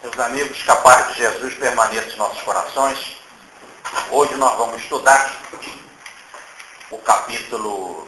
Meus amigos, que a paz de Jesus permaneça em nossos corações. Hoje nós vamos estudar o capítulo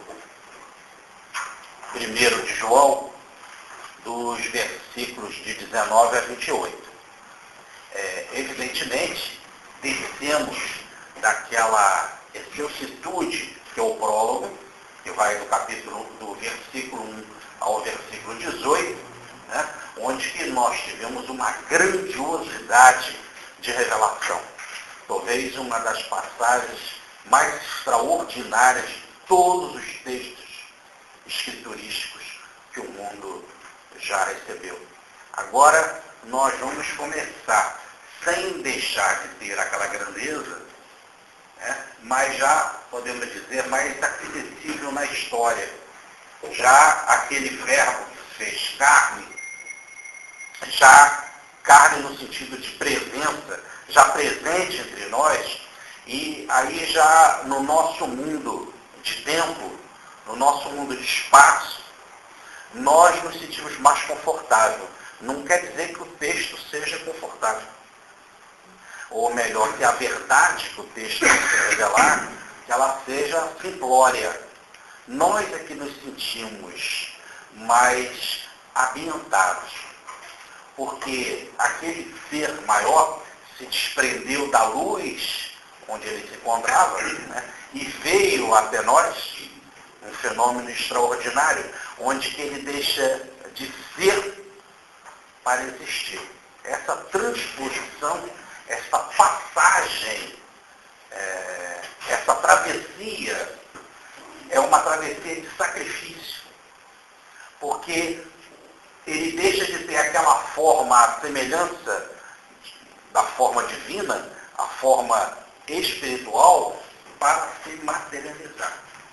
1 de João, dos versículos de 19 a 28. Evidentemente, descemos daquela vicissitude que é o prólogo, que vai do versículo 1 ao versículo 18, né, onde que nós tivemos uma grandiosidade de revelação. Talvez uma das passagens mais extraordinárias de todos os textos escriturísticos que o mundo já recebeu. Agora, nós vamos começar, sem deixar de ter aquela grandeza, né, mas já, podemos dizer, mais acessível na história. Já aquele verbo que fez carne, já carne no sentido de presença, já presente entre nós, e aí já no nosso mundo de tempo, no nosso mundo de espaço, nós nos sentimos mais confortáveis. Não quer dizer que o texto seja confortável. Ou melhor, que a verdade que o texto quer revelar, que ela seja simplória. Nós é que nos sentimos mais ambientados, porque aquele ser maior se desprendeu da luz onde ele se encontrava, né, e veio até nós, um fenômeno extraordinário, onde que ele deixa de ser para existir. Essa transposição, essa passagem, essa travessia, é uma travessia de sacrifício, porque ele deixa de ter aquela forma, a semelhança da forma divina, a forma espiritual, para se materializar.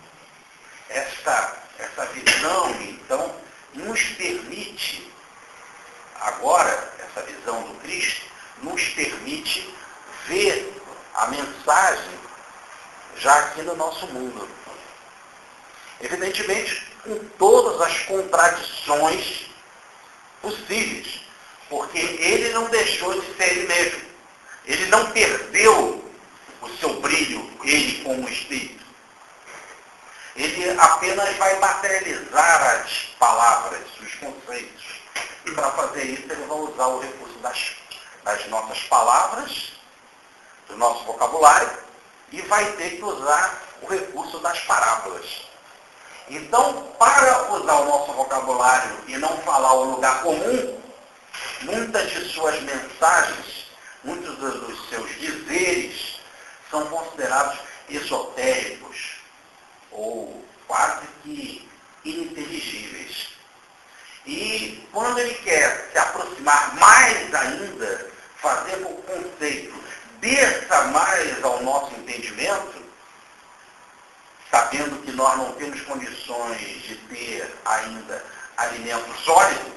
Essa visão, então, nos permite, agora, essa visão do Cristo, nos permite ver a mensagem já aqui no nosso mundo. Evidentemente, com todas as contradições possíveis, porque ele não deixou de ser ele mesmo. Ele não perdeu o seu brilho, ele como espírito. Ele apenas vai materializar as palavras, os conceitos. E para fazer isso, ele vai usar o recurso das nossas palavras, do nosso vocabulário, e vai ter que usar o recurso das parábolas. Então, para usar o nosso vocabulário e não falar o lugar comum, muitas de suas mensagens, muitos dos seus dizeres, são considerados esotéricos ou quase que ininteligíveis. E quando ele quer se aproximar mais ainda, fazer com que o conceito desça mais ao nosso entendimento, sabendo que nós não temos condições de ter ainda alimento sólido,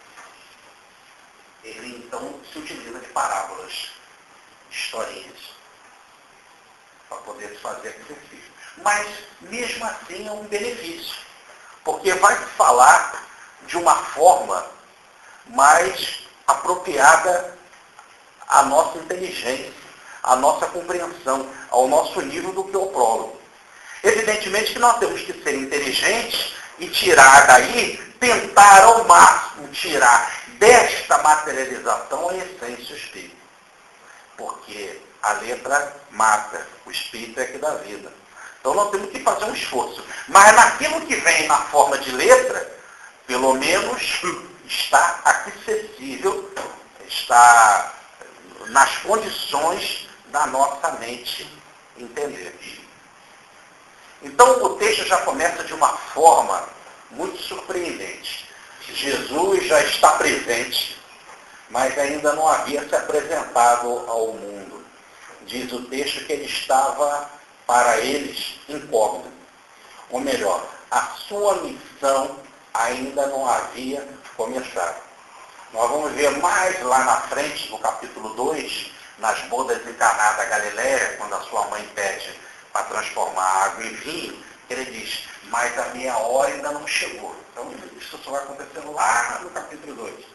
ele então se utiliza de parábolas, de historinhas, para poder fazer aquele exercício. Mas, mesmo assim, é um benefício, porque vai falar de uma forma mais apropriada à nossa inteligência, à nossa compreensão, ao nosso nível do que o prólogo. Evidentemente que nós temos que ser inteligentes e tirar daí, tentar ao máximo tirar desta materialização a essência do espírito. Porque a letra mata, o espírito é que dá vida. Então nós temos que fazer um esforço. Mas naquilo que vem na forma de letra, pelo menos está acessível, está nas condições da nossa mente entender. Então o texto já começa de uma forma muito surpreendente. Jesus já está presente, mas ainda não havia se apresentado ao mundo. Diz o texto que ele estava para eles incógnito. Ou melhor, a sua missão ainda não havia começado. Nós vamos ver mais lá na frente, no capítulo 2, nas bodas em Caná da Galileia, quando a sua mãe pede para transformar água em vinho, ele diz, mas a minha hora ainda não chegou. Então, isso só vai acontecer lá no capítulo 2.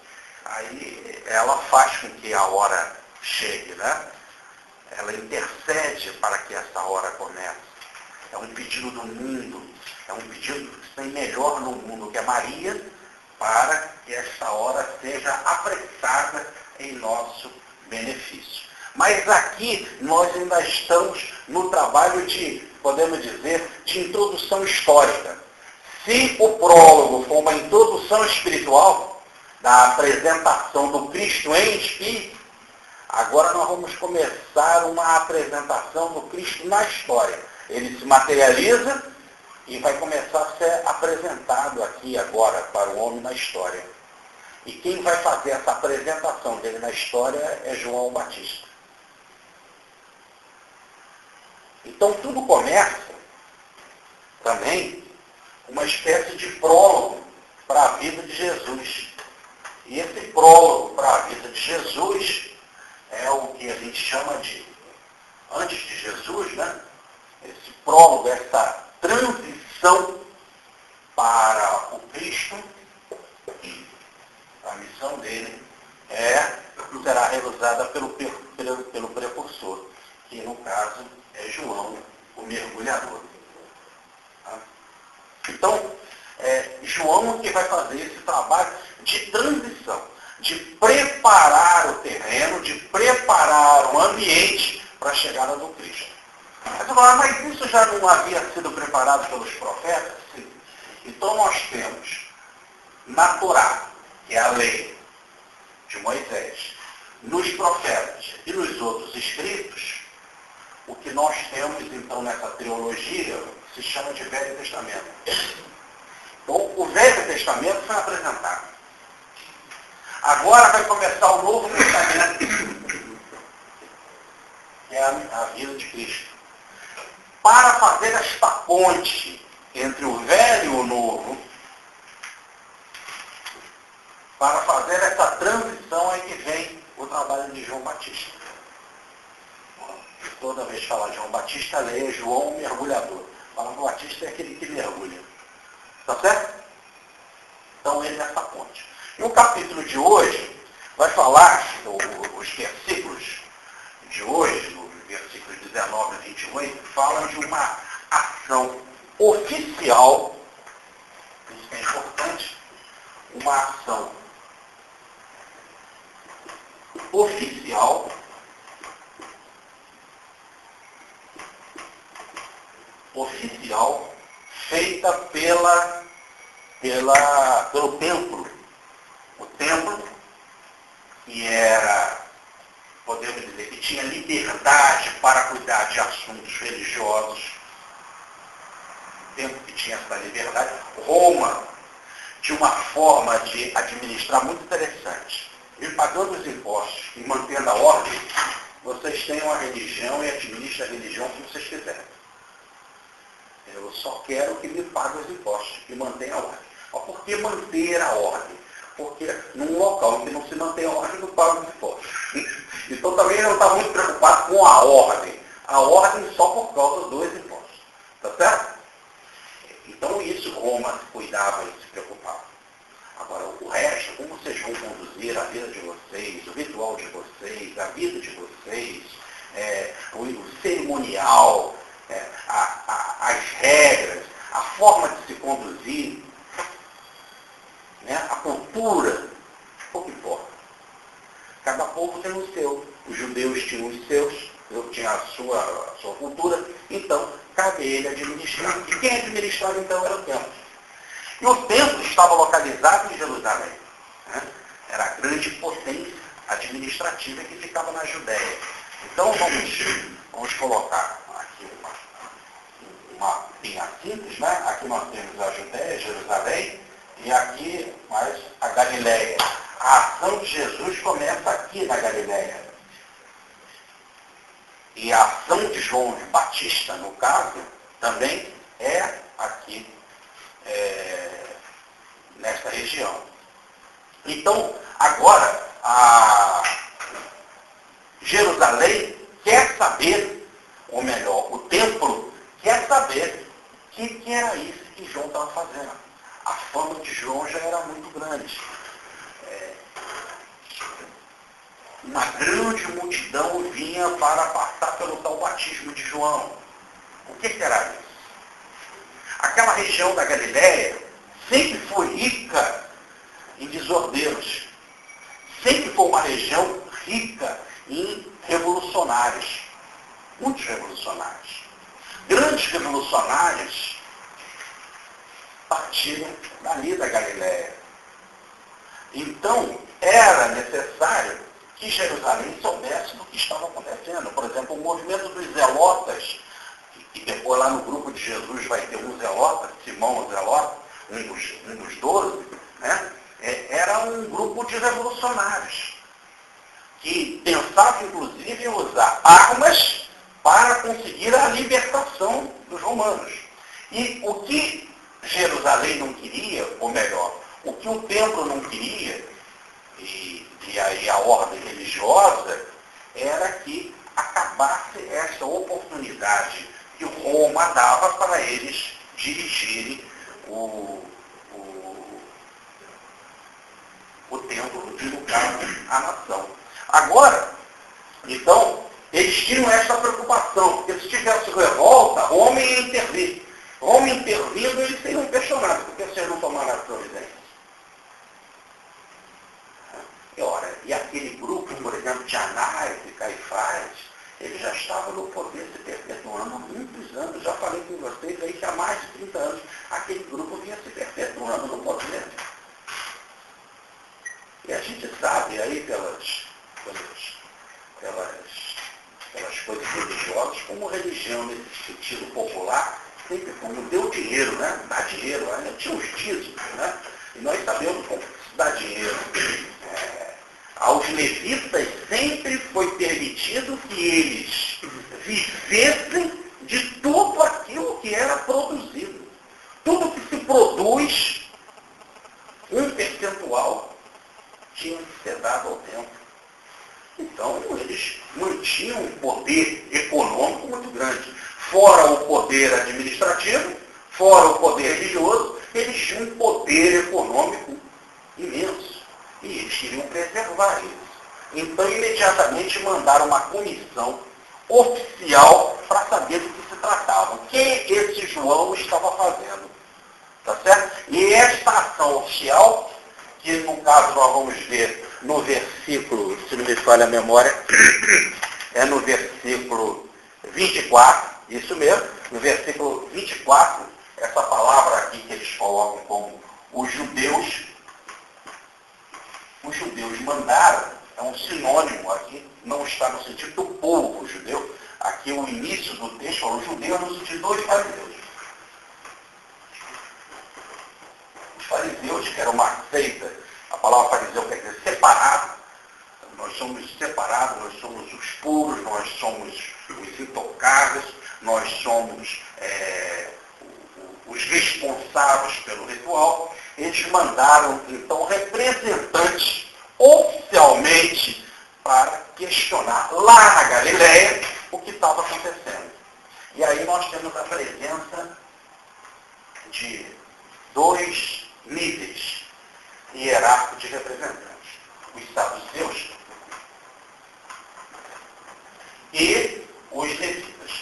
aí ela faz com que a hora chegue, né? Ela intercede para que essa hora comece. É um pedido do mundo, é um pedido que tem melhor no mundo, que é Maria, para que essa hora seja apressada em nosso benefício. Mas aqui nós ainda estamos no trabalho de, podemos dizer, de introdução histórica. Se o prólogo for uma introdução espiritual da apresentação do Cristo em espírito, agora nós vamos começar uma apresentação do Cristo na história. Ele se materializa e vai começar a ser apresentado aqui agora para o homem na história. E quem vai fazer essa apresentação dele na história é João Batista. Então tudo começa também uma espécie de prólogo para a vida de Jesus. E esse prólogo para a vida de Jesus é o que a gente chama de, antes de Jesus, né? Esse prólogo, essa transição para o Cristo, a missão dele será realizada pelo precursor, que no caso é João, o mergulhador. Então, João que vai fazer esse trabalho de transição, de preparar o terreno, de preparar o ambiente para a chegada do Cristo. Mas isso já não havia sido preparado pelos profetas? Sim. Então nós temos na Torá, que é a lei de Moisés, nos profetas e nos outros escritos, o que nós temos então nessa trilogia se chama de Velho Testamento. Então o Velho Testamento foi apresentado. Agora vai começar o Novo Testamento, que é a vida de Cristo. Para fazer esta ponte entre o velho e o novo, para fazer essa transição é que vem o trabalho de João Batista. Toda vez que fala João Batista, leia João o mergulhador. Falando Batista é aquele que mergulha. Tá certo? Então ele é essa ponte. E o capítulo de hoje vai falar, os versículos de hoje, no versículos 19 a 28, falam de uma ação oficial, isso é importante, uma ação oficial feita pelo templo. O templo, que era, podemos dizer, que tinha liberdade para cuidar de assuntos religiosos. O templo que tinha essa liberdade. Roma tinha uma forma de administrar muito interessante. E pagando os impostos e mantendo a ordem, vocês têm uma religião e administram a religião como vocês quiserem. Eu só quero que me pague os impostos e mantenha a ordem. Mas por que manter a ordem? Porque num local em que não se mantém a ordem, não paga os impostos. Então também ele não está muito preocupado com a ordem. A ordem só por causa dos impostos. Tá certo? Então isso Roma cuidava e se preocupava. Agora, o resto, como vocês vão conduzir a vida de vocês, o ritual de vocês, a vida de vocês, o cerimonial, as regras, a forma de se conduzir, né, a cultura, pouco importa. Cada povo tem o seu. Os judeus tinham os seus, eu tinha a sua cultura, então cabe ele administrar. E quem administrava então era o templo. E o templo estava localizado em Jerusalém. Né? Era a grande potência administrativa que ficava na Judéia. Então vamos colocar aqui uma linha simples, né? Aqui nós temos a Judéia, Jerusalém, e aqui mais a Galileia. A ação de Jesus começa aqui na Galileia. E a ação de João Batista, no caso, também é aqui, nesta região. Então, agora, a Jerusalém quer saber, ou melhor, o templo quer saber o que era isso que João estava fazendo. A fama de João já era muito grande. uma grande multidão vinha para passar pelo tal batismo de João. O que será isso? Aquela região da Galileia sempre foi rica em desordeiros. Sempre foi uma região rica em revolucionários. Muitos revolucionários. Grandes revolucionários partiram dali da Galileia. Então, era necessário que Jerusalém soubesse do que estava acontecendo. Por exemplo, o movimento dos zelotas, e depois lá no grupo de Jesus vai ter um zelota, Simão o zelota, um dos 12, né? Era um grupo de revolucionários, que pensava inclusive em usar armas para conseguir a libertação dos romanos. E o que Jerusalém não queria, ou melhor, o que o templo não queria, e aí a ordem religiosa, era que acabasse essa oportunidade que Roma dava para eles dirigirem o templo, de lugar à nação. Agora, então, eles tinham essa preocupação, porque se tivesse revolta, Roma ia intervir. Roma intervindo, eles seriam questionados, porque vocês não tomaram a providência. E aquele grupo, por exemplo, de Anás e Caifás, ele já estava no poder se perpetuando há muitos anos. Já falei com vocês aí que há mais de 30 anos aquele grupo vinha se perpetuando no poder. E a gente sabe aí pelas coisas religiosas, como religião nesse sentido popular, sempre como deu dinheiro, né? Dá dinheiro, ainda tinha os dízimos, né? E nós sabemos como se dá dinheiro. Aos levitas sempre foi permitido que eles vivessem de tudo aquilo que era produzido. Tudo que se produz, um percentual tinha que ser dado ao templo. Então, eles mantinham um poder econômico muito grande. Fora o poder administrativo, fora o poder religioso, eles tinham um poder econômico imenso. E eles queriam preservar isso. Então, imediatamente mandaram uma comissão oficial para saber do que se tratava. O que esse João estava fazendo. Tá certo? E esta ação oficial, que no caso nós vamos ver no versículo, se não me falha a memória, é no versículo 24, isso mesmo, no versículo 24, essa palavra aqui que eles colocam como os judeus mandaram, é um sinônimo aqui, não está no sentido do povo judeu, aqui o início do texto fala os judeus no sentido dos fariseus. Os fariseus, que era uma seita, a palavra fariseu quer dizer separado, nós somos separados, nós somos os puros, nós somos os intocáveis, nós somos os responsáveis pelo ritual. Eles mandaram, então, representantes oficialmente para questionar lá na Galileia o que estava acontecendo. E aí nós temos a presença de dois níveis hierárquicos de representantes. Os saduceus e os levitas.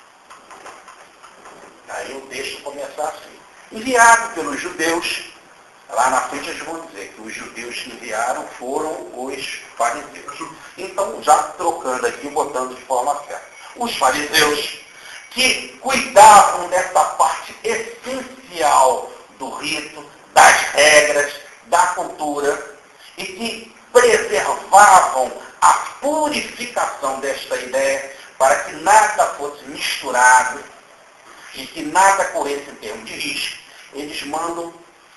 Aí o texto começa assim. Enviado pelos judeus, lá na frente eles vão dizer que os judeus que enviaram foram os fariseus. Então, já trocando aqui, botando de forma certa. Os fariseus que cuidavam dessa parte essencial do rito, das regras, da cultura, e que preservavam a purificação desta ideia para que nada fosse misturado e que nada corresse em termos de risco. Eles mandam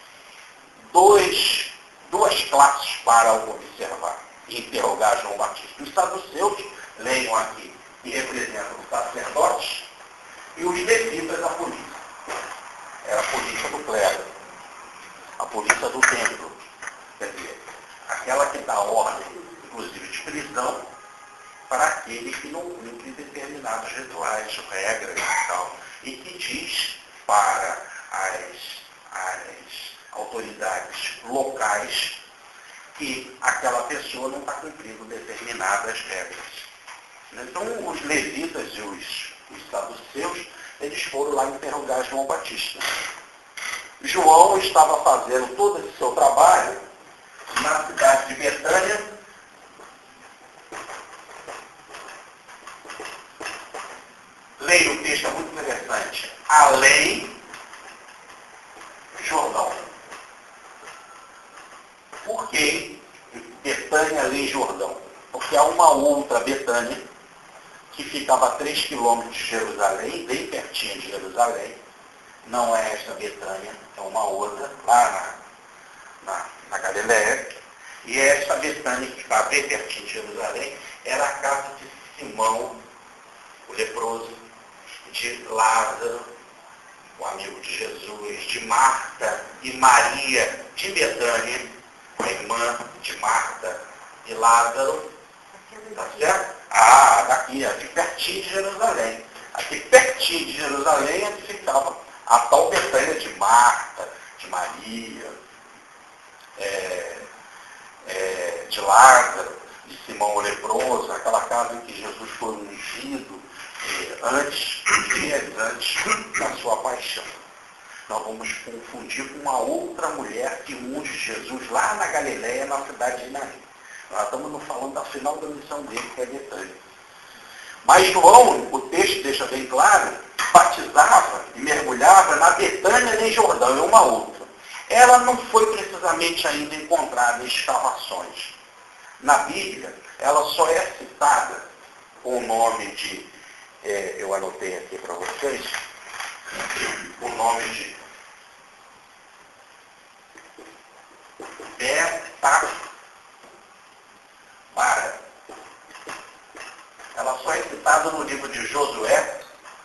duas classes para observar e interrogar João Batista. Os saduceus, leiam aqui, que representam os sacerdotes, e os levitas, a polícia. Era a polícia do clero, a polícia do templo. Quer dizer, aquela que dá ordem, inclusive de prisão, para aquele que não cumpre determinados rituais, regras e tal. E que diz para as autoridades locais que aquela pessoa não está cumprindo determinadas regras. Então, os levitas e os saduceus, eles foram lá interrogar João Batista. João estava fazendo todo esse seu trabalho na cidade de Betânia. Leia o texto, é muito interessante. Além Jordão. Por que Betânia, além Jordão? Porque há uma outra Betânia que ficava a 3 quilômetros de Jerusalém, bem pertinho de Jerusalém. Não é esta Betânia, é uma outra, lá na Galileia. E esta Betânia, que ficava bem pertinho de Jerusalém, era a casa de Simão, o leproso, de Lázaro, o amigo de Jesus, de Marta e Maria de Betânia, a irmã de Marta e Lázaro. Tá certo? Daqui, aqui pertinho de Jerusalém. Aqui pertinho de Jerusalém é que ficava a tal Betânia de Marta, de Maria, de Lázaro, de Simão o leproso, aquela casa em que Jesus foi ungido dias antes da sua paixão. Nós vamos confundir com uma outra mulher que unge Jesus lá na Galileia, na cidade de Naim. Nós estamos falando da final da missão dele, que é Betânia. Mas João, o texto deixa bem claro, batizava e mergulhava na Betânia em Jordão, é uma outra. Ela não foi precisamente ainda encontrada em escavações. Na Bíblia, ela só é citada com o nome de, eu anotei aqui para vocês, o nome de Betapara. Ela só é citada no livro de Josué,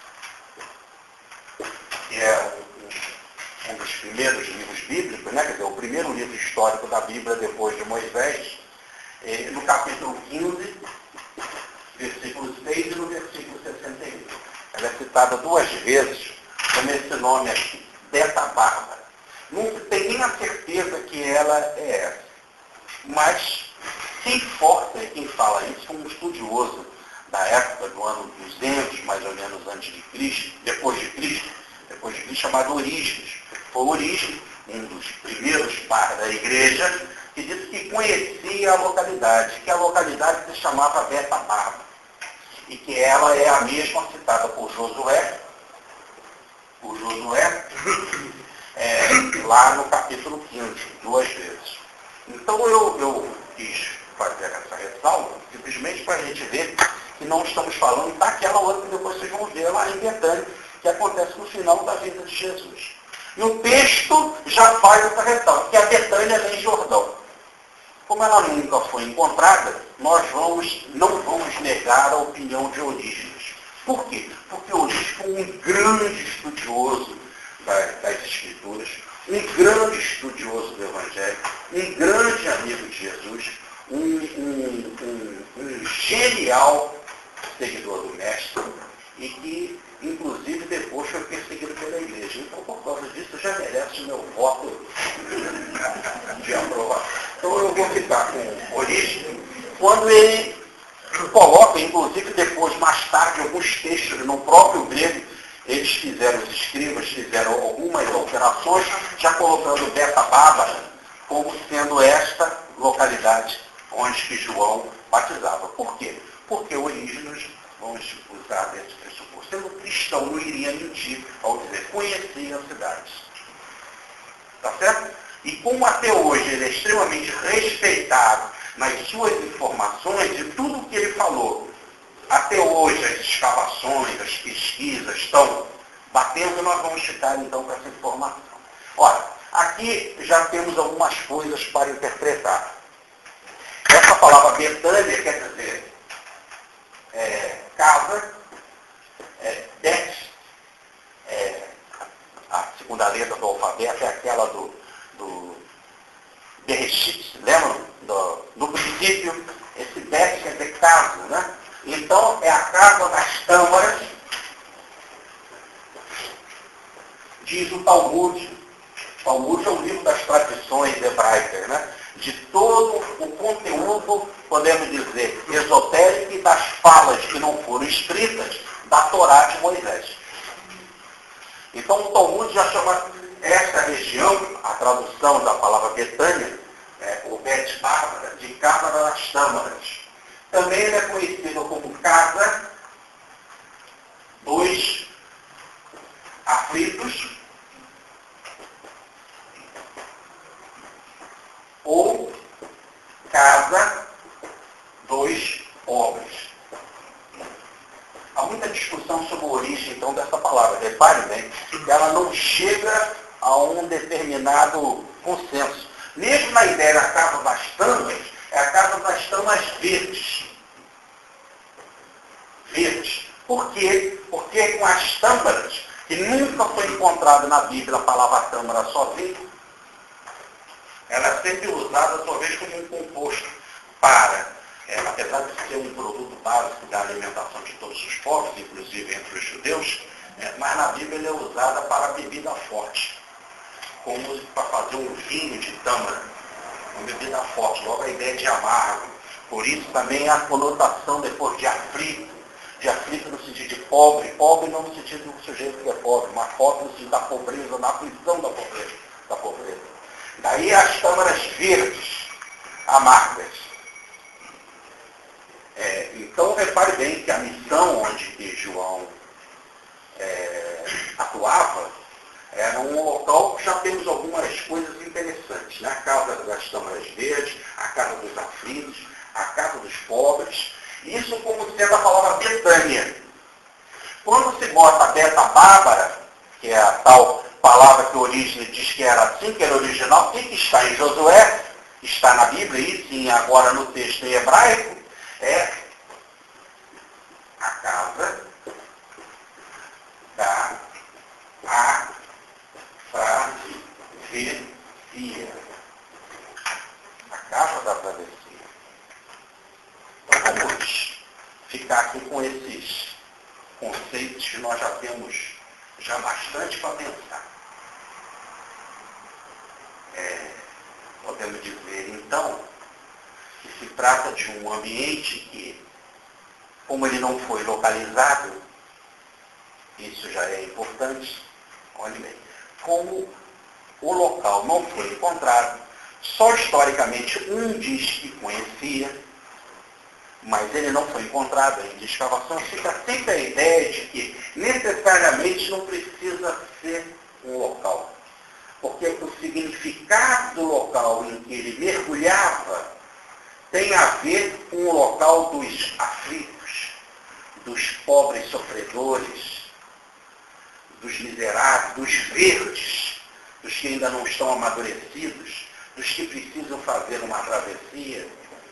que é um dos primeiros livros bíblicos, né? Quer dizer, o primeiro livro histórico da Bíblia depois de Moisés, no capítulo 15, versículo 6 e no versículo 61. Ela é citada 2 vezes com esse nome aqui, Betapara. Não se tem nem a certeza que ela é essa. Mas quem força e quem fala isso é um estudioso da época do ano 200, mais ou menos antes de Cristo, depois de Cristo, chamado Orígenes. Foi Orígenes, um dos primeiros padres da igreja, que disse que conhecia a localidade, que a localidade se chamava Betapara, e que ela é a mesma citada por Josué, lá no capítulo 15, 2 vezes. Então eu quis fazer essa ressalva, simplesmente para a gente ver que não estamos falando daquela outra que depois vocês vão ver lá em Betânia, que acontece no final da vida de Jesus. E o texto já faz essa ressalva, que a Betânia é em Jordão. Como ela nunca foi encontrada, nós não vamos negar a opinião de Orígenes. Por quê? Porque Orígenes foi um grande estudioso das Escrituras, um grande estudioso do Evangelho, um grande amigo de Jesus, um genial seguidor do Mestre, e que, inclusive, depois foi perseguido pela igreja. Então, por causa disso, já merece o meu voto de aprovação. Então, eu vou ficar com Orígenes, quando ele coloca, inclusive, depois, mais tarde, alguns textos no próprio grego, eles fizeram, os escribas fizeram algumas alterações, já colocando Betapara como sendo esta localidade onde que João batizava. Por quê? Porque Orígenes, vamos usar desse pressuposto, sendo cristão, não iria mentir ao dizer, conhecia as cidades. Tá certo? E como até hoje ele é extremamente respeitado nas suas informações e tudo o que ele falou, até hoje as escavações, as pesquisas estão batendo, nós vamos ficar então com essa informação. Ora, aqui já temos algumas coisas para interpretar. Essa palavra Betânia quer dizer casa, Bet, a segunda letra do alfabeto é aquela do Bereshit, lembram? Do princípio, esse Bet quer dizer casa, né? Então, é a casa das tâmaras, diz o Talmud. O Talmud é um livro das tradições hebraicas, né? De todo conteúdo, podemos dizer, esotérico e das falas que não foram escritas da Torá de Moisés. Então o Talmud já chama essa região, a tradução da palavra Betânia, o Bet Bárbara, de Casa das Tâmaras. Também ele é conhecido como Casa dos Aflitos, ou Casa dos Pobres. Há muita discussão sobre a origem, então, dessa palavra. Repare bem, ela não chega a um determinado consenso. Mesmo na ideia da Casa das Tamas, é a Casa das Tamas verdes. Verdes. Por quê? Porque com as tâmaras, que nunca foi encontrada na Bíblia a palavra tâmara sozinha, ela é sempre usada, talvez, como um composto para, apesar de ser um produto básico da alimentação de todos os povos, inclusive entre os judeus, mas na Bíblia ele é usada para bebida forte, como para fazer um vinho de tâmara, uma bebida forte, logo a ideia de amargo. Por isso também a conotação depois de aflito no sentido de pobre, pobre não no sentido do sujeito que é pobre, mas pobre no sentido da pobreza, da aflição da pobreza. Daí as tâmaras verdes, amargas. Então repare bem que a missão onde que João atuava era um local que já temos algumas coisas interessantes, né? A Casa das Tâmaras Verdes, a Casa dos Aflitos, a Casa dos Pobres, isso como sendo a palavra Betânia. Quando se bota a Beta Bárbara, que é a tal palavra que o origem diz que era assim, que era original, que está em Josué, está na Bíblia, e sim agora no texto em hebraico, é a casa da travessia. A casa da travessia. Então vamos ficar aqui com esses conceitos que nós já temos já bastante para pensar. Podemos dizer, então, que se trata de um ambiente que, como ele não foi localizado, isso já é importante, olhe bem, como o local não foi encontrado, só historicamente um diz que conhecia, mas ele não foi encontrado em escavação, fica sempre a ideia de que necessariamente não precisa ser um local. Porque o significado do local em que ele mergulhava tem a ver com o local dos aflitos, dos pobres sofredores, dos miseráveis, dos verdes, dos que ainda não estão amadurecidos, dos que precisam fazer uma travessia.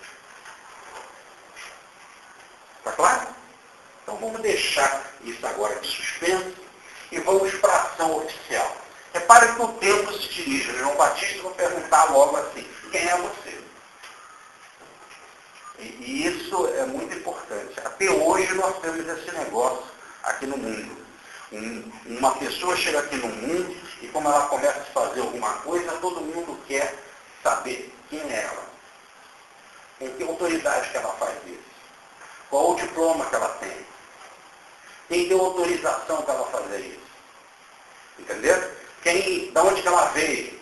Está claro? Então vamos deixar isso agora de suspenso e vamos para a ação oficial. Repare que o tempo se dirige a João Batista e vou perguntar logo assim, quem é você? E isso é muito importante. Até hoje nós temos esse negócio aqui no mundo. Uma pessoa chega aqui no mundo e como ela começa a fazer alguma coisa, todo mundo quer saber quem é ela. Com que autoridade que ela faz isso? Qual o diploma que ela tem? Quem deu autorização para ela fazer isso? Entendeu? Da onde que ela veio?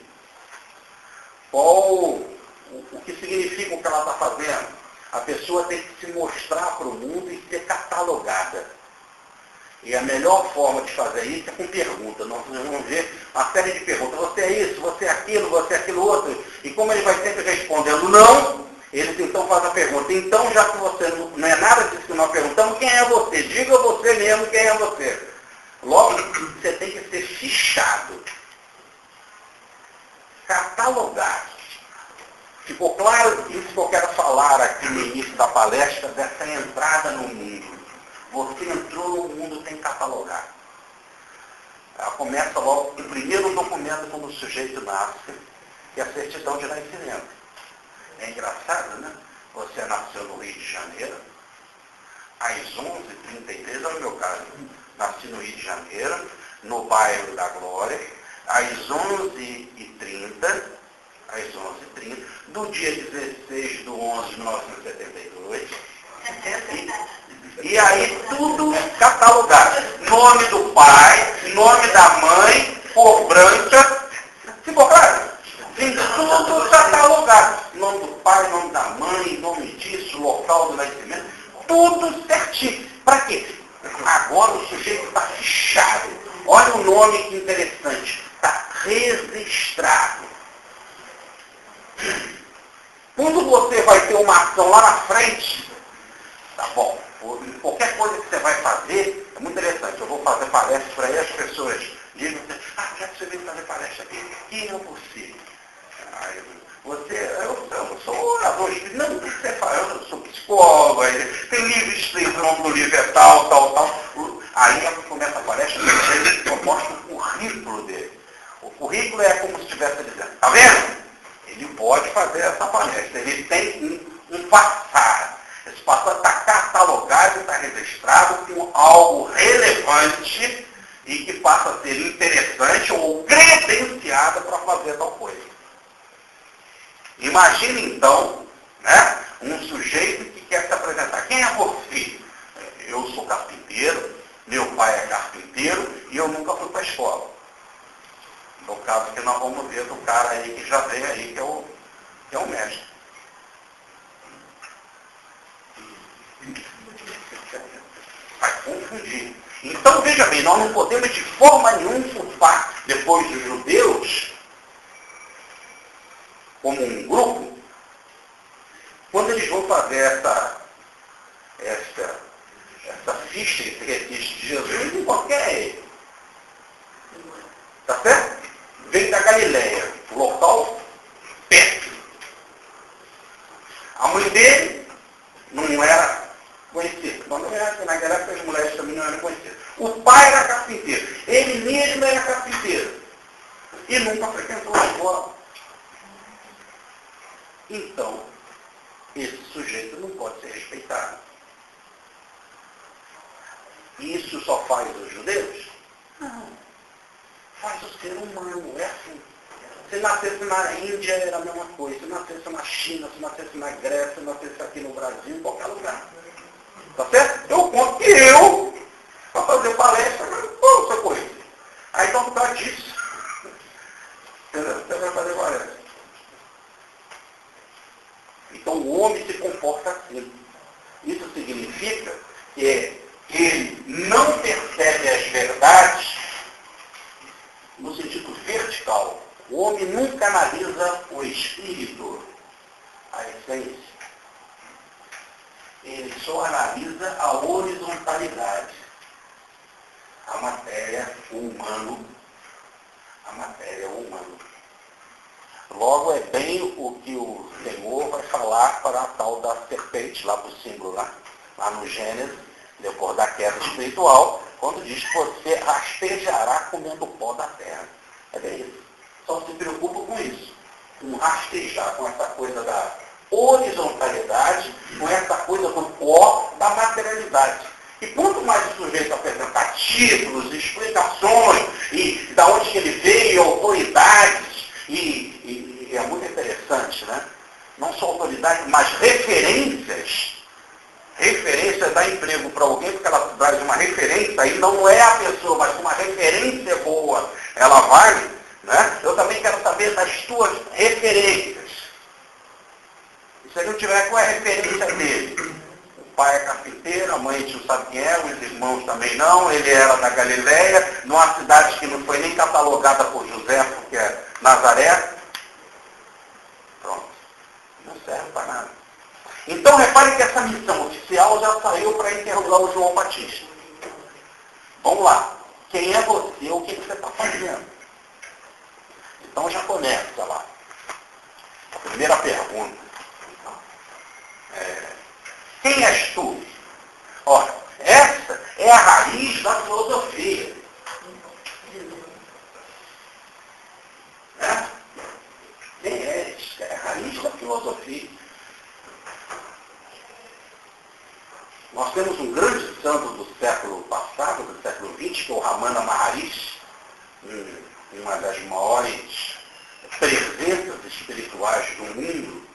O que significa o que ela está fazendo? A pessoa tem que se mostrar para o mundo e ser catalogada. E a melhor forma de fazer isso é com perguntas. Nós vamos ver uma série de perguntas. Você é isso, você é aquilo, você é aquilo outro. E como ele vai sempre respondendo não, eles então fazem a pergunta. Então, já que você não é nada disso que nós perguntamos, quem é você? Diga você mesmo quem é você. Logo, você tem que ser fichado, catalogado. Ficou claro isso que eu quero falar aqui no início da palestra, dessa entrada no mundo. Você entrou no mundo, tem que catalogar. Ela começa logo com o primeiro documento quando o sujeito nasce, que é a certidão de nascimento. É engraçado, né? Você nasceu no Rio de Janeiro, às 11h33, é o meu caso. Nasci no Rio de Janeiro, no bairro da Glória, às 11h30, do dia 16 de 11 de 1972. E aí tudo catalogado. Nome do pai, nome da mãe, cor branca. Ficou claro? Tem tudo catalogado. Nome do pai, nome da mãe, nome disso, local do nascimento. Tudo certinho. Para quê? Agora o sujeito está fichado. Olha o nome que interessante. Está registrado. Quando você vai ter uma ação lá na frente, tá bom, qualquer coisa que você vai fazer, é muito interessante. Eu vou fazer palestra para aí, as pessoas dizem, quero que você venha fazer palestra aqui. E não possível. Eu sou orador, não, o que você faz? Eu sou psicólogo, tem livro escrito, o nome do livro é tal. Aí começa a palestra, eu mostro o currículo dele. O currículo é como se estivesse dizendo, tá vendo? Ele pode fazer essa palestra, ele tem um passado. Esse passado está catalogado, está registrado como algo relevante e que passa a ser interessante ou credenciado para fazer tal coisa. Imagine então, né, um sujeito que quer se apresentar. Quem é você? Eu sou carpinteiro, meu pai é carpinteiro e eu nunca fui para a escola. No caso que nós vamos ver do cara aí que já veio aí, que é o mestre. Vai confundir. Então, veja bem, nós não podemos de forma nenhuma culpar depois dos judeus, como um grupo, quando eles vão fazer essa ficha, esse registro de Jesus em qualquer erro. Tá certo? Vem da Galileia, local perto. A mãe dele não era conhecida. Não era que naquela época as mulheres também não eram conhecidas. O pai era carpinteiro. Ele mesmo era carpinteiro. E nunca frequentou a escola. Então, esse sujeito não pode ser respeitado. E isso só faz os judeus? Não. Faz o ser humano, é assim. Se nascesse na Índia era a mesma coisa, se nascesse na China, se nascesse na Grécia, se nascesse aqui no Brasil, em qualquer lugar. Tá certo? Eu conto que eu, para fazer palestra, sou coisa. Aí então por causa disso, entendeu? Você vai fazer palestra. Então o homem se comporta assim. Isso significa que ele não percebe as verdades no sentido vertical. O homem nunca analisa o espírito, a essência. Ele só analisa a horizontalidade. A matéria, o humano. A matéria, o humano. Logo é bem o que o Senhor vai falar para a tal da serpente, lá para o símbolo, lá no Gênesis, depois da queda espiritual, quando diz que você rastejará comendo o pó da terra. É bem isso. Só se preocupa com isso. Com rastejar, com essa coisa da horizontalidade, com essa coisa do pó da materialidade. E quanto mais o sujeito apresentar títulos, explicações, e da onde que ele veio, autoridades, e é muito interessante, né? Não só autoridades, mas referências. Referência dá emprego para alguém, porque ela traz uma referência, aí não é a pessoa, mas uma referência boa, ela vale, né? Eu também quero saber das tuas referências. E se ele não tiver, qual é a referência dele? O pai é carpinteiro, a mãe a gente não sabe quem é, os irmãos também não, ele era da Galileia, numa cidade que não foi nem catalogada por José, porque é Nazaré. Pronto. Não serve para nada. Então, repare que essa missão oficial já saiu para interrogar o João Batista. Vamos lá. Quem é você? O que você está fazendo? Então, já começa lá. A primeira pergunta. Quem és tu? Ora, essa é a raiz da filosofia. Né? Quem és? É a raiz da filosofia. Nós temos um grande santo do século passado, do século XX, que é o Ramana Maharishi, uma das maiores presenças espirituais do mundo,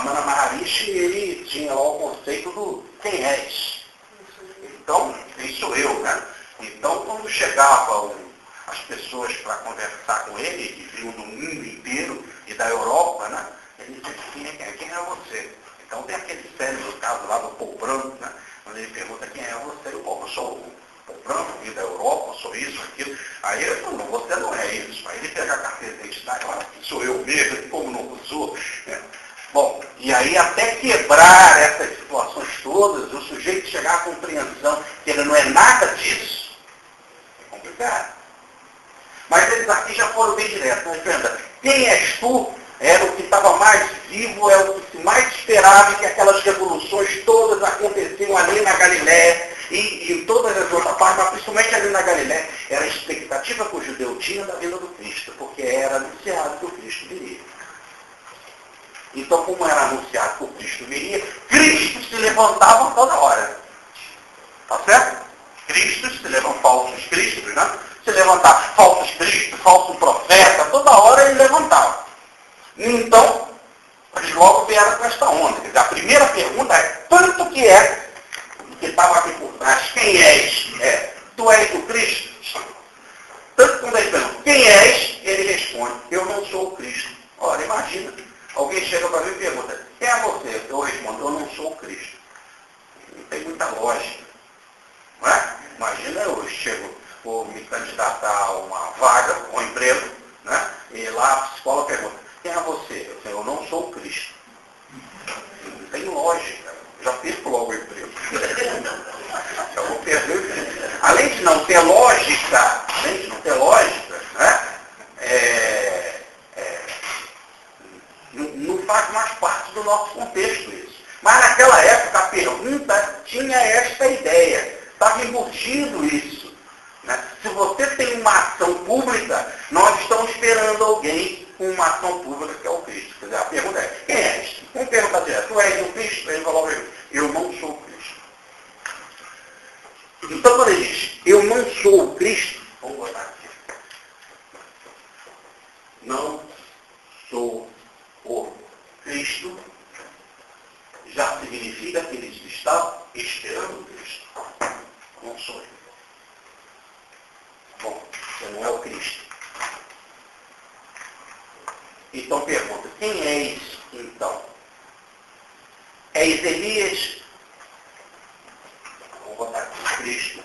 Ramana Maharishi, ele tinha lá o conceito do quem és. Então, quem sou eu, né? Então, quando chegavam as pessoas para conversar com ele, que vinham do mundo inteiro e da Europa, né? Ele dizia, quem é você? Então tem aquele célebre caso lá do Paul Branco, né? Quando ele pergunta quem é você, eu sou o Paul Branco, vim da Europa, sou isso, aquilo. Aí ele falou, você não é isso. Aí ele pega a carteira de identidade, olha, sou eu mesmo, como não sou. Né? Bom, e aí até quebrar essas situações todas, o sujeito chegar à compreensão que ele não é nada disso, é complicado. Mas eles aqui já foram bem diretos. Né? Entenda, quem és tu era o que estava mais vivo, era o que se mais esperava, que aquelas revoluções todas aconteciam ali na Galiléia e em todas as outras partes, mas principalmente ali na Galiléia, era a expectativa que o judeu tinha da vinda do Cristo, porque era anunciado que o Cristo viria. Então, como era anunciado que o Cristo viria, Cristo se levantava toda hora. Tá certo? Cristos se levantam, falsos cristos, né? Se levantavam falsos cristos, falso profeta, toda hora ele levantava. Então, eles logo vieram com esta onda. Quer dizer, a primeira pergunta é, tanto que é, que estava aqui por trás, quem és? Tu és o Cristo? Tanto quando ele pergunta, quem és? Ele responde, eu não sou o Cristo. Ora, imagina, alguém chega para mim e pergunta, quem é você? Eu respondo, eu não sou o Cristo. Não tem muita lógica. Não é? Imagina, eu chego, vou me candidatar a uma vaga, a um emprego, né? E lá a psicóloga pergunta, quem é você? Eu não sou o Cristo. Não tem lógica. Eu já perco logo o emprego. Eu vou perder o emprego. Além de não ter lógica, né? Não faz mais parte do nosso contexto isso. Mas naquela época a pergunta tinha esta ideia. Estava embutido isso. Né? Se você tem uma ação pública, nós estamos esperando alguém com uma ação pública que é o Cristo. Quer dizer, a pergunta é, quem és? Vamos perguntar direto, tu és o Cristo? Ele falou, eu não sou o Cristo. Então quando ele diz, eu não sou o Cristo, vamos botar aqui. Não sou o Cristo, já significa que eles estão esperando o Cristo. Não sou eu. Bom, você não é o Cristo. Então pergunta, quem és então? És Elias? Vamos botar aqui, Cristo.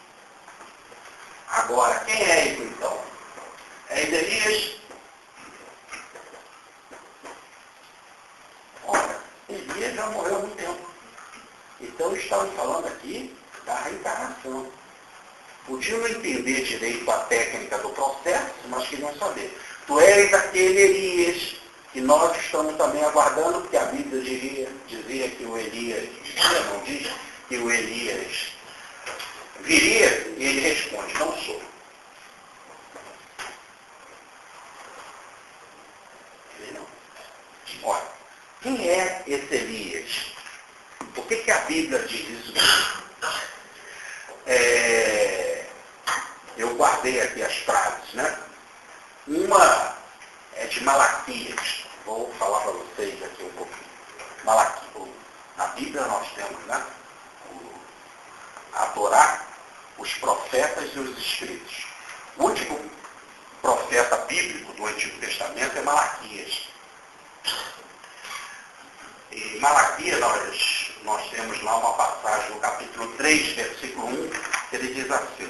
Agora, quem és então? És Elias? Olha, Elias já morreu há muito tempo. Então estamos falando aqui da reencarnação. Podiam não entender direito a técnica do processo, mas queriam saber. Tu és aquele Elias que nós estamos também aguardando, porque a Bíblia dizia que o Elias, não diz que o Elias viria, e ele responde, não sou. Ele não. Olha, quem é esse Elias? Por que a Bíblia diz isso? Eu guardei aqui as frases, né? Uma é de Malaquias. Vou falar para vocês aqui um pouquinho. Malaquias. Na Bíblia nós temos, né? A Torá, os profetas e os escritos. O último profeta bíblico do Antigo Testamento é Malaquias. Em Malaquias nós temos lá uma passagem no capítulo 3, versículo 1, que ele diz assim,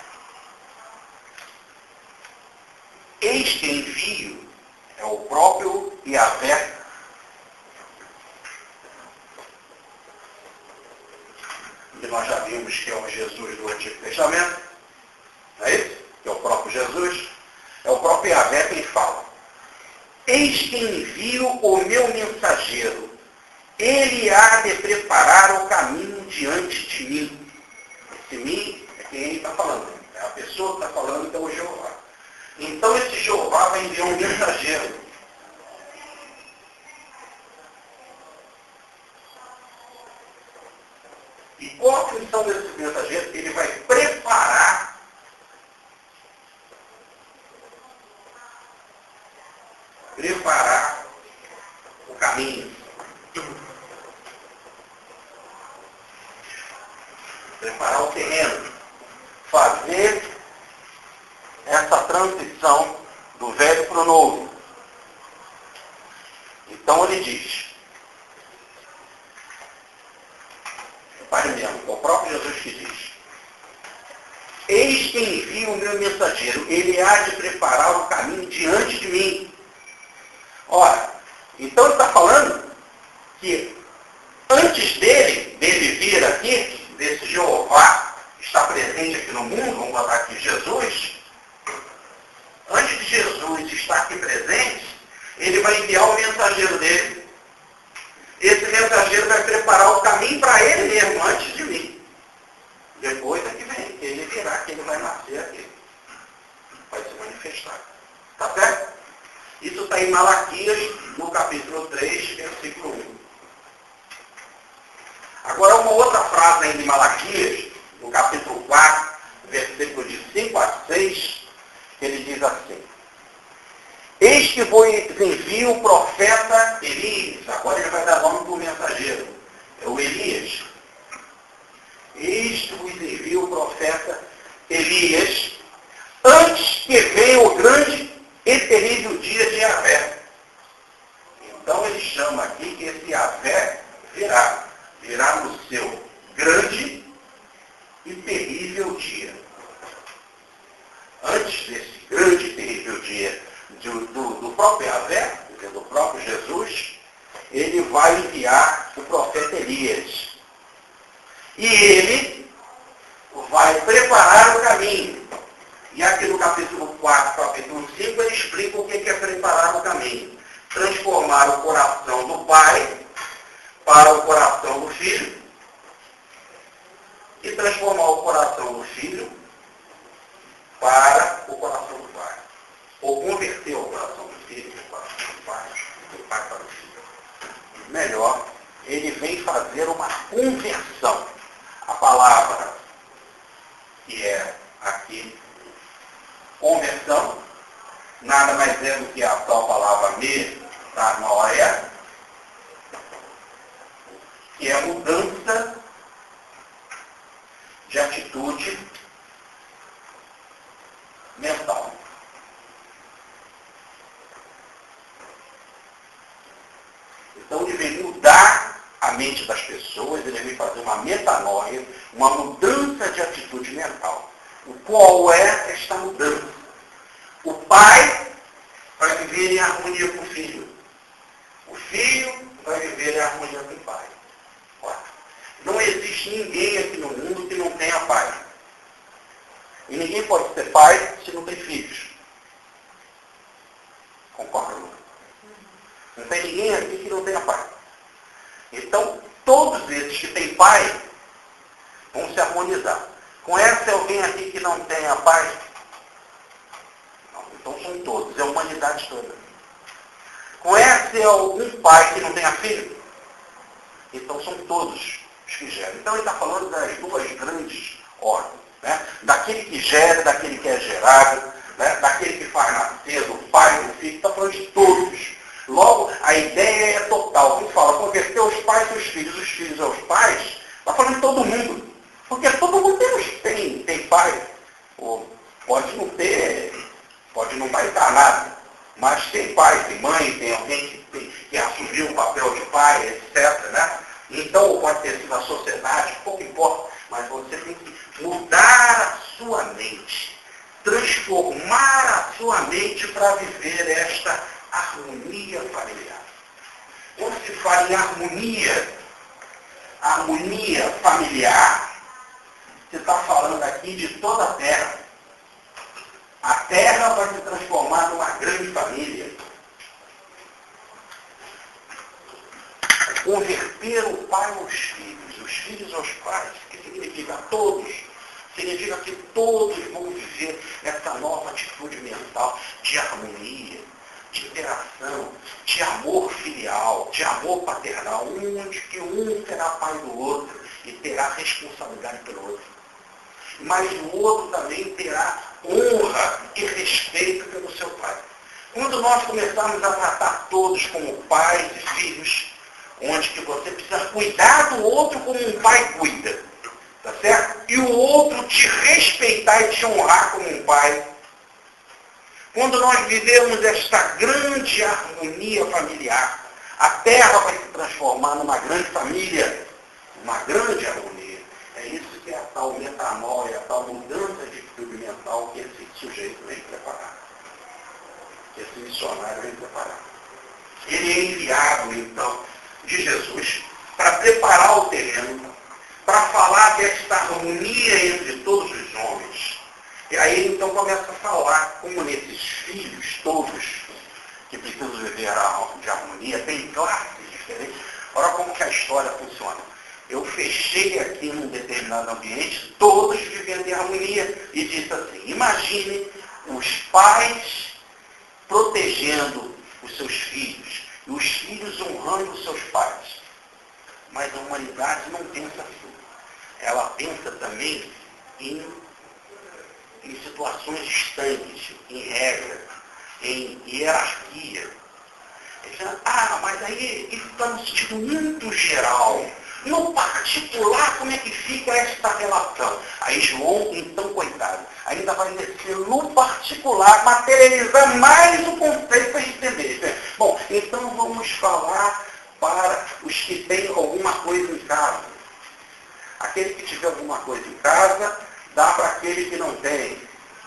eis que envio, é o próprio Yahvé, que nós já vimos que é o Jesus do Antigo Testamento, não é isso? Que é o próprio Jesus, é o próprio Yahvé quem fala. Eis que envio o meu mensageiro, ele há de preparar o caminho diante de mim. Esse mim é quem ele está falando, é a pessoa que está falando que é o Jeová. Então esse Jeová vai enviar um mensageiro. E qual a função desse mensageiro? Ele vai preparar o caminho. Preparar o terreno. Fazer essa transição do velho para o novo. Então ele diz, repare mesmo, é o próprio Jesus que diz, eis que envia o meu mensageiro, ele há de preparar o caminho diante de mim. Ora, então ele está falando que antes dele vir aqui, desse Jeová que está presente aqui no mundo, vamos botar aqui Jesus, antes de Jesus estar aqui presente, ele vai enviar o mensageiro dele. Esse mensageiro vai preparar o caminho para ele mesmo, antes de mim. Depois é que vem, que ele virá, que ele vai nascer aqui. Vai se manifestar. Tá certo? Isso está em Malaquias, no capítulo 3, versículo 1. Agora, uma outra frase ainda em Malaquias, no capítulo 4, versículo de 5 a 6, que ele diz assim, eis que vos envio o profeta Elias. Agora ele vai dar nome para o mensageiro. É o Elias. Eis que vos envio o profeta Elias, antes que venha o grande e terrível dia de Yahvé. Então ele chama aqui que esse Yahvé virá no seu grande e terrível dia. Antes desse grande e terrível dia do próprio Yahvé, do próprio Jesus, ele vai enviar o profeta Elias. E ele vai preparar o caminho. E aqui no capítulo 4, capítulo 5, ele explica o que é preparar o caminho. Transformar o coração do pai para o coração do filho. E transformar o coração do filho para o coração do pai. Ou converter o coração do filho para o coração do pai para o filho. Melhor, ele vem fazer uma conversão. A palavra que é aqui, conversão, nada mais é do que a tal palavra metanoia, que é mudança de atitude mental. Então ele vem mudar a mente das pessoas, ele vem fazer uma metanoia, uma mudança de atitude mental. Qual é esta mudança? O pai vai viver em harmonia com o filho. O filho vai viver em harmonia com o pai. Não existe ninguém aqui no mundo que não tenha pai. E ninguém pode ser pai se não tem filhos. Concorda? Não tem ninguém aqui que não tenha pai. Então, todos esses que têm pai vão se harmonizar. Conhece alguém aqui que não tenha pai? Não, então são todos, é a humanidade toda. Conhece algum pai que não tenha filho? Então são todos os que geram. Então ele está falando das duas grandes ordens. Né? Daquele que gera, daquele que é gerado, né? Daquele que faz nascer, do pai, do filho, está falando de todos. Logo, a ideia é total. Quando fala converter os pais aos filhos aos pais, está falando de todo mundo. Porque todo mundo tem pai. Ou pode não ter, pode não vai estar nada. Mas tem pai, tem mãe, tem alguém que assumiu o papel de pai, etc. Né? Então, pode ter sido a sociedade, pouco importa. Mas você tem que mudar a sua mente. Transformar a sua mente para viver esta harmonia familiar. Quando se fala em harmonia familiar, você está falando aqui de toda a terra. A terra vai se transformar numa grande família. Converter o pai aos filhos, os filhos aos pais. O que significa? Todos. Significa que todos vão viver essa nova atitude mental de harmonia, de interação, de amor filial, de amor paternal, onde que um será pai do outro e terá responsabilidade pelo outro. Mas o outro também terá honra e respeito pelo seu pai. Quando nós começarmos a tratar todos como pais e filhos, onde que você precisa cuidar do outro como um pai cuida, tá certo? E o outro te respeitar e te honrar como um pai. Quando nós vivemos esta grande harmonia familiar, a terra vai se transformar numa grande família, uma grande harmonia. É isso que é a tal metanoia, a tal mudança de atitude mental que esse sujeito vem preparar, que esse missionário vem preparar. Ele é enviado, então, de Jesus para preparar o terreno, para falar desta harmonia entre todos os homens. E aí ele então começa a falar como nesses filhos todos que precisam viver de harmonia, tem classes diferentes. Olha como que a história funciona. Eu fechei aqui num determinado ambiente, todos vivendo em harmonia, e disse assim, imagine os pais protegendo os seus filhos, e os filhos honrando os seus pais. Mas a humanidade não pensa assim. Ela pensa também em situações distantes, em regras, em hierarquia. Mas aí isso está no sentido muito geral. No particular, como é que fica esta relação? Aí João, então, coitado, ainda vai descer no particular, materializar mais o conceito para entender. Bom, então vamos falar para os que têm alguma coisa em casa. Aquele que tiver alguma coisa em casa, dá para aquele que não tem.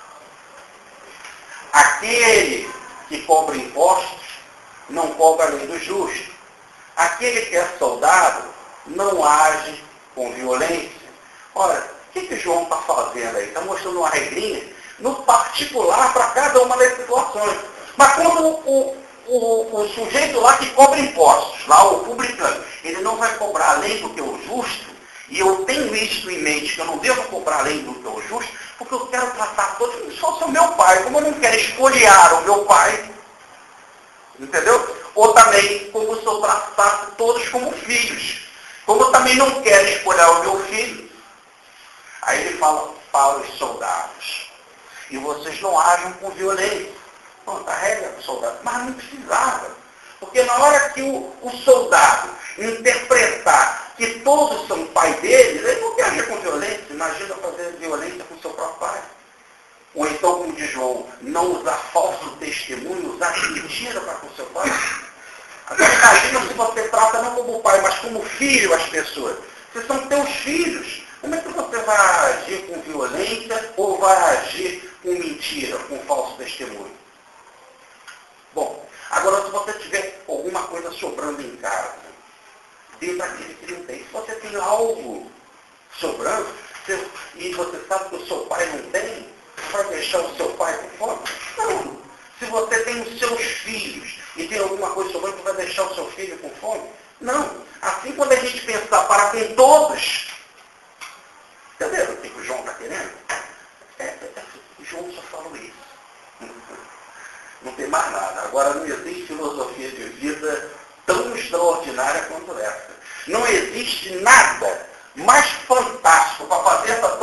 Aquele que cobra impostos, não cobra a lei do justo. Aquele que é soldado, não age com violência. Olha, o que João está fazendo aí? Está mostrando uma regrinha no particular para cada uma das situações. Mas quando o sujeito lá que cobra impostos, lá o publicano, ele não vai cobrar além do que é o justo, e eu tenho isso em mente, que eu não devo cobrar além do que é o justo, porque eu quero tratar todos como se fosse o meu pai. Como eu não quero espoliar o meu pai, entendeu? Ou também como se eu tratasse todos como filhos. Como eu também não quero espoliar o meu filho, aí ele fala para os soldados, e vocês não agem com violência. Pronto, a regra do soldado, mas não precisava. Porque na hora que o soldado interpretar que todos são pai deles, ele não quer agir com violência. Imagina fazer violência com seu próprio pai. Ou então, como diz João, não usar falso testemunho, usar mentira para com seu pai. Agora imagina se você trata não como pai, mas como filho as pessoas. Se são teus filhos, como é que você vai agir com violência ou vai agir com mentira, com falso testemunho? Bom, agora se você tiver alguma coisa sobrando em casa, dê para aquele que não tem. Se você tem algo sobrando, e você sabe que o seu pai não tem, você vai deixar o seu pai com fome? Não. Se você tem os seus filhos e tem alguma coisa sobrando, você vai deixar o seu filho com fome? Não. Assim, quando a gente pensar para com todos, entendeu o que o João está querendo? João só falou isso. Não tem mais nada. Agora, não existe filosofia de vida tão extraordinária quanto essa. Não existe nada mais fantástico para fazer essa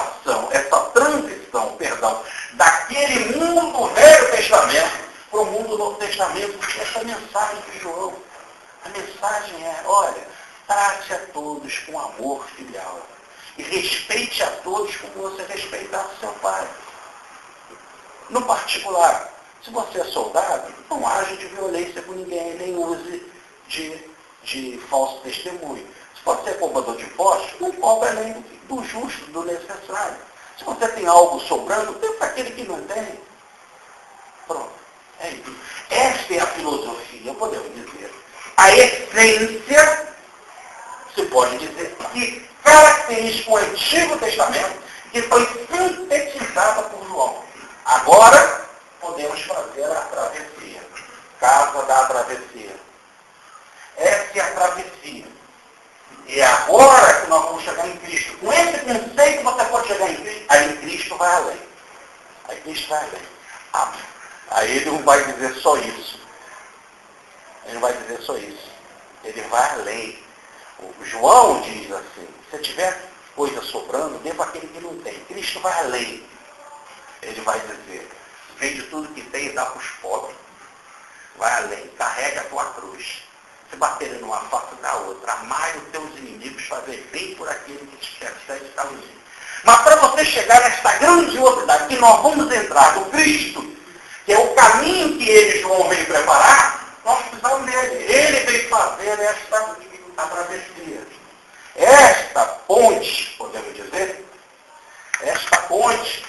transição, daquele mundo Velho Testamento para o mundo Novo Testamento, porque essa mensagem de João, a mensagem é, olha, trate a todos com amor filial e respeite a todos como você respeitasse seu pai. No particular, se você é soldado, não age de violência com ninguém, nem use de falso testemunho. Se você é cobrador de impostos, não cobra além do justo, do necessário. Se você tem algo sobrando, dê para aquele que não tem. Pronto. É isso. Esta é a filosofia, podemos dizer. A essência, se pode dizer, que caracteriza o Antigo Testamento, que foi sintetizada por João. Agora, podemos fazer a travessia. Casa da travessia. Essa é a travessia. E agora que nós vamos chegar em Cristo, com esse conceito você pode chegar em Cristo, aí Cristo vai além. Aí Cristo vai além. Aí ele não vai dizer só isso. Ele não vai dizer só isso. Ele vai além. O João diz assim, se tiver coisa sobrando, dê para aquele que não tem. Cristo vai além. Ele vai dizer, vende tudo que tem e dá para os pobres. Vai além, carrega a tua cruz. se baterem numa face da outra. Amai os teus inimigos, fazer bem por aquele que te persegue e calúnia. Mas para você chegar nesta grandiosidade que nós vamos entrar do Cristo, que é o caminho que ele, João, veio preparar, nós precisamos dele. Ele veio fazer esta travessia. Esta ponte, podemos dizer, esta ponte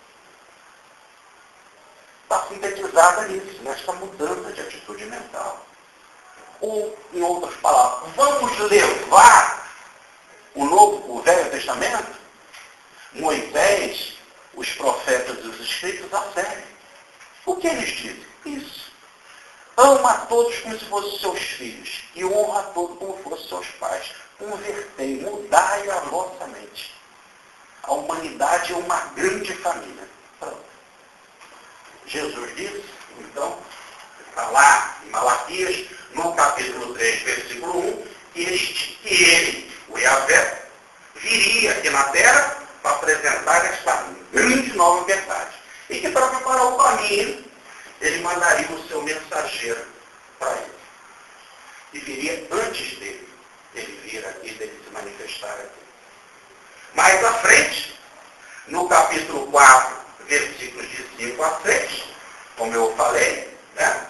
está sintetizada nisso, nesta mudança de atitude mental. Ou, em outras palavras, vamos levar o Velho Testamento, Moisés, os profetas e os escritos a sério. O que eles dizem? Isso. Ama a todos como se fossem seus filhos e honra a todos como fossem seus pais. Convertei, mudai a vossa mente. A humanidade é uma grande família. Pronto. Jesus disse, então, está lá em Malaquias, no capítulo 3, versículo 1, que ele, o Yahvé, viria aqui na terra para apresentar esta grande nova verdade. E que para preparar o caminho, ele mandaria o seu mensageiro para ele. E viria antes dele. Ele vir aqui, dele se manifestar aqui. Mais à frente, no capítulo 4, versículos de 5 a 6, como eu falei, né?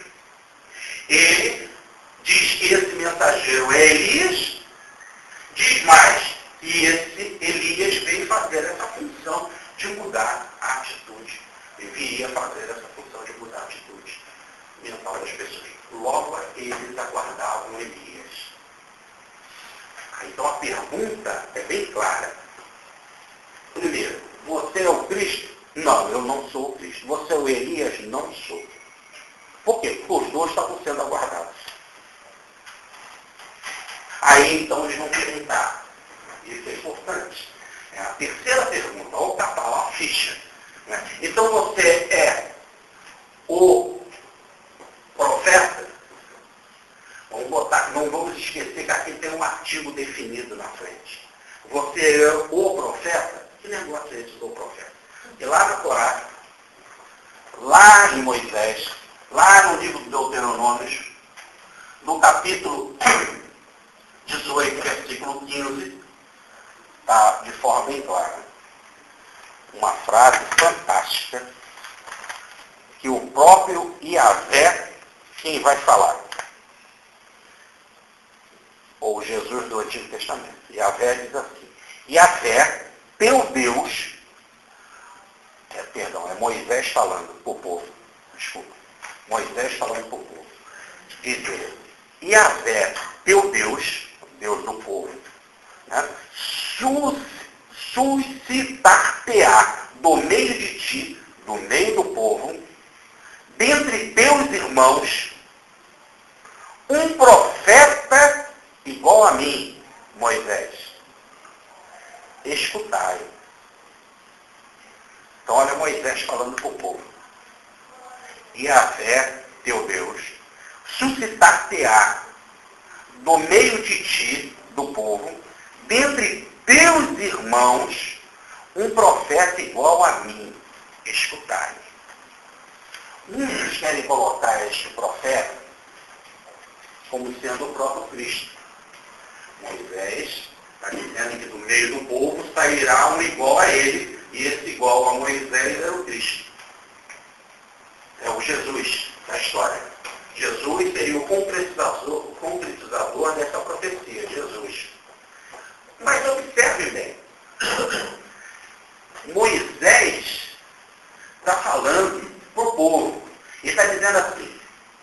Ele diz que esse mensageiro é Elias, diz mais que esse Elias veio fazer essa função de mudar a atitude. Ele viria fazer essa função de mudar a atitude mental das pessoas. Logo, eles aguardavam Elias. Então a pergunta é bem clara. Primeiro, você é o Cristo? Não, eu não sou o Cristo. Você é o Elias? Não sou. Por quê? Porque os dois estavam sendo aguardados. Aí então eles vão perguntar. Isso é importante. É a terceira pergunta, ou catar a ficha. Né? Então você é o profeta? Vamos botar, não vamos esquecer que aqui tem um artigo definido na frente. Você é o profeta? Que negócio é esse do profeta? E lá na Torá, lá em Moisés, lá no livro do Deuteronômio, no capítulo 18, versículo 15, está de forma bem clara. Uma frase fantástica que o próprio Yahvé, quem vai falar? Ou Jesus do Antigo Testamento. Yahvé diz assim, Yahvé, teu Deus, é Moisés falando para o povo, desculpa, Moisés falando para o povo, diz ele, Yahvé, teu Deus, Deus do povo, né, suscitar-te-á do meio de ti, do meio do povo, dentre teus irmãos, um profeta igual a mim, Moisés. Escutai. Então olha Moisés falando para o povo. Yahvé, teu Deus, suscitar-te-á do meio de ti, do povo, dentre teus irmãos, um profeta igual a mim. Escutai. Muitos querem colocar este profeta como sendo o próprio Cristo. Moisés está dizendo que do meio do povo sairá um igual a ele, e esse igual a Moisés era o Cristo. É o Jesus da história. Jesus seria o concretizador dessa profecia, Jesus. Mas observe bem, Moisés está falando para o povo, e está dizendo assim,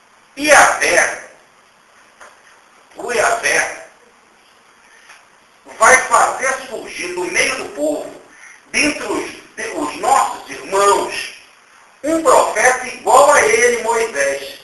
o Yahvé vai fazer surgir no meio do povo, dentre os nossos irmãos, um profeta igual a ele, Moisés.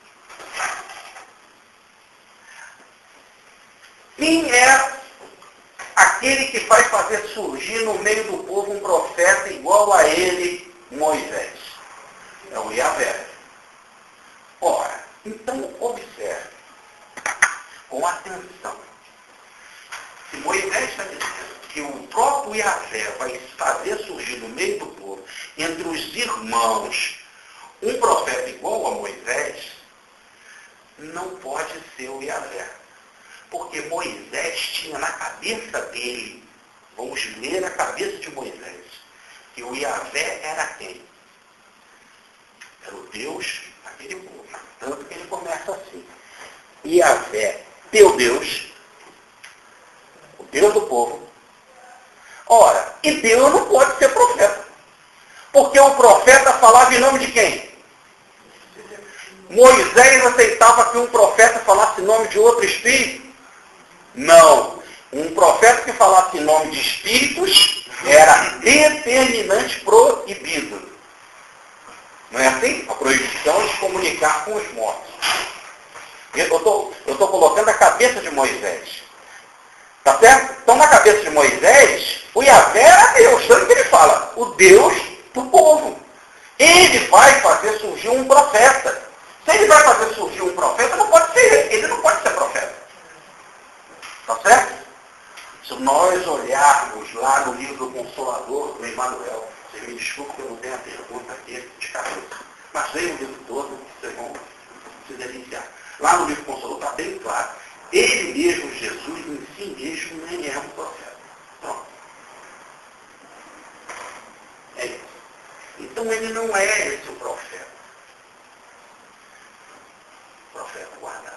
Quem é aquele que vai fazer surgir no meio do povo um profeta igual a ele, Moisés? É o Yahvé. Ora, então observe com atenção. Se Moisés está dizendo que o próprio Yahvé vai fazer surgir no meio do povo, entre os irmãos, um profeta igual a Moisés, não pode ser o Yahvé. Porque Moisés tinha na cabeça dele, vamos ler a cabeça de Moisés, que o Yahvé era quem? Era o Deus daquele povo. Tanto que ele começa assim. Yahvé, teu Deus, o Deus do povo. Ora, e Deus não pode ser profeta. Porque o profeta falava em nome de quem? Moisés aceitava que um profeta falasse em nome de outro espírito? Não. Um profeta que falasse em nome de espíritos era determinante proibido. Não é assim? A proibição de comunicar com os mortos. Eu estou colocando a cabeça de Moisés. Tá certo? Então, na cabeça de Moisés, o Yahvé era Deus. Tanto que ele fala, o Deus do povo. Ele vai fazer surgir um profeta. Se ele vai fazer surgir um profeta, não pode ser ele. Ele não pode ser profeta. Tá certo? Se nós olharmos lá no livro Consolador do Emmanuel, vocês me desculpem que eu não tenho a pergunta aqui de cabeça, mas leia o livro todo, vocês vão se deliciar. Lá no livro Consolador está bem claro. Ele mesmo, Jesus, em si mesmo, nem é um profeta. Pronto. É isso. Então ele não é esse o profeta. Profeta guardado.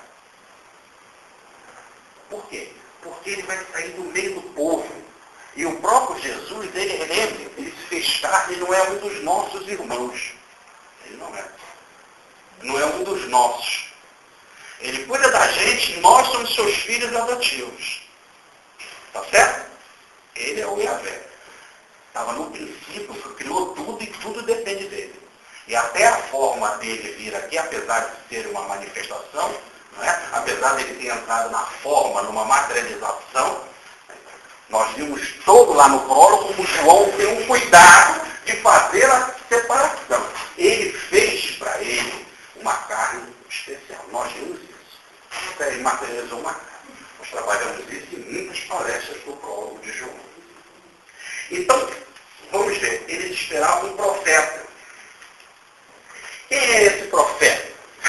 Por quê? Porque ele vai sair do meio do povo. E o próprio Jesus, ele se fez carne, ele não é um dos nossos irmãos. Ele não é. Não é um dos nossos. Ele cuida da gente e nós somos seus filhos adotivos. Tá certo? Ele é o Yahvé. Estava no princípio, criou tudo e tudo depende dele. E até a forma dele vir aqui, apesar de ser uma manifestação, não é? Apesar de ele ter entrado na forma, numa materialização, nós vimos todo lá no prólogo como João tem um cuidado de fazer a separação. Ele fez para ele uma carne especial. Nós vimos isso. Ele materializou uma carne. Nós trabalhamos isso em muitas palestras do prólogo de João. Então, vamos ver. Eles esperavam um profeta. Quem é esse profeta?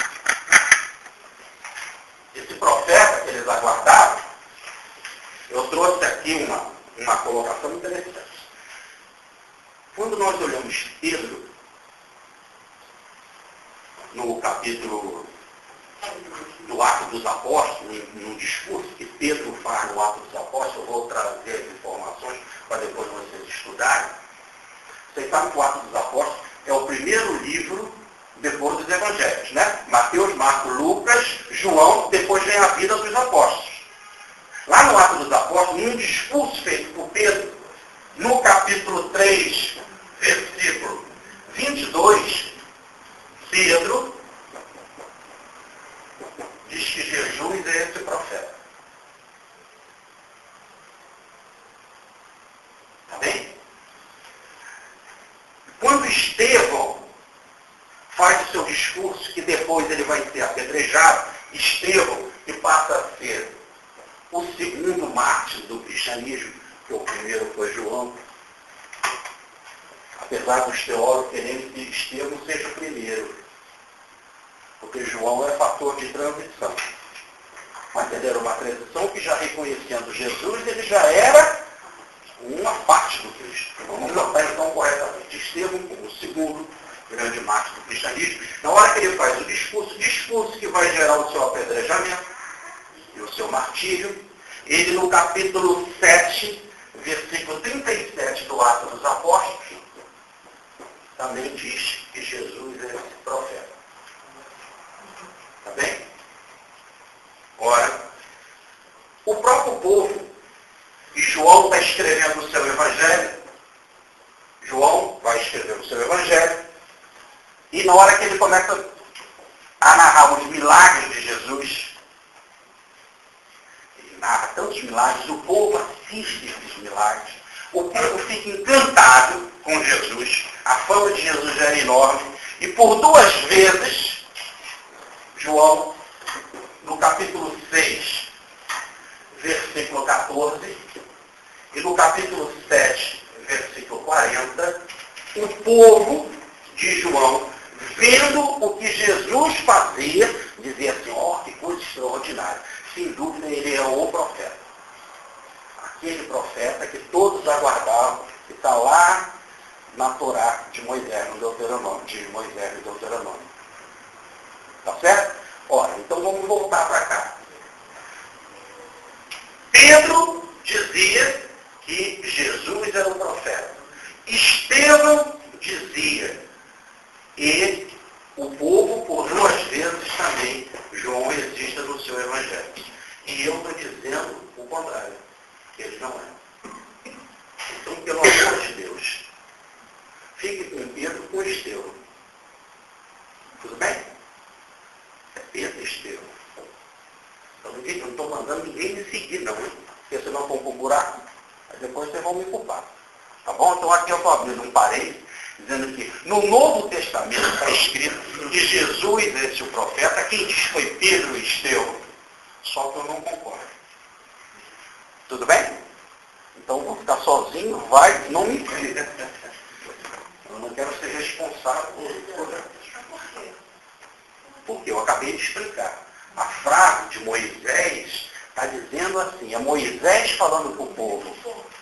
Esse profeta que eles aguardavam, eu trouxe aqui uma colocação interessante. Quando nós olhamos Pedro, no capítulo do Atos dos Apóstolos, no discurso que Pedro faz no Atos dos Apóstolos, eu vou trazer as informações para depois vocês estudarem. Vocês sabem que o Atos dos Apóstolos é o primeiro livro depois dos Evangelhos, né? Mateus, Marcos, Lucas, João, depois vem a vida dos apóstolos. Lá no Atos dos Apóstolos, num discurso feito por Pedro, no capítulo 3, versículo 22, Pedro diz que Jesus é esse profeta. Tá bem? Quando Estevão faz o seu discurso, que depois ele vai ser apedrejado, Estevão, que passa a ser o segundo mártir do cristianismo, que o primeiro foi João, apesar dos teólogos querendo que Estevão seja o primeiro, porque João é fator de transição. Mas ele era uma transição que já reconhecendo Jesus, ele já era uma parte do Cristo. Vamos notar então corretamente. Estevão como o segundo grande mártir do cristianismo. Na hora que ele faz o discurso que vai gerar o seu apedrejamento e o seu martírio, ele no capítulo 7, versículo 37 do Atos dos Apóstolos, também diz que Jesus é esse profeta. Tá bem? Ora, o próprio povo, e João está escrevendo o seu evangelho, João vai escrever o seu evangelho, e na hora que ele começa a narrar os milagres de Jesus, ele narra tantos milagres, o povo assiste esses milagres, o povo fica encantado com Jesus, a fama de Jesus era enorme, e por duas vezes, João, no capítulo 6, versículo 14, e no capítulo 7, versículo 40, o povo de João, vendo o que Jesus fazia, dizia assim, ó, que dúvida, ele é o profeta. Aquele profeta que todos aguardavam, que está lá na Torá de Moisés, no Deuteronômio, Tá certo? Ora, então vamos voltar para cá. Pedro dizia que Jesus era o profeta. Estevão dizia, e o povo, por 2 vezes também, João registra no seu evangelho. E eu estou dizendo o contrário, que eles não eram. Então, pelo amor de Deus, fique com Pedro com Estevão. Tudo bem? É Pedro e Estevão. Então, eu não estou mandando ninguém me seguir, não. Porque senão vão para um buraco, aí depois vocês vão me culpar. Tá bom? Então aqui eu estou abrindo um parênteses, dizendo que no Novo Testamento está escrito que Jesus é esse o profeta. Quem diz foi Pedro e Estevão. Só que eu não concordo. Tudo bem? Então vou ficar sozinho, vai, não me inclina. Eu não quero ser responsável por isso. Porque eu acabei de explicar. A frase de Moisés está dizendo assim, é Moisés falando para o povo,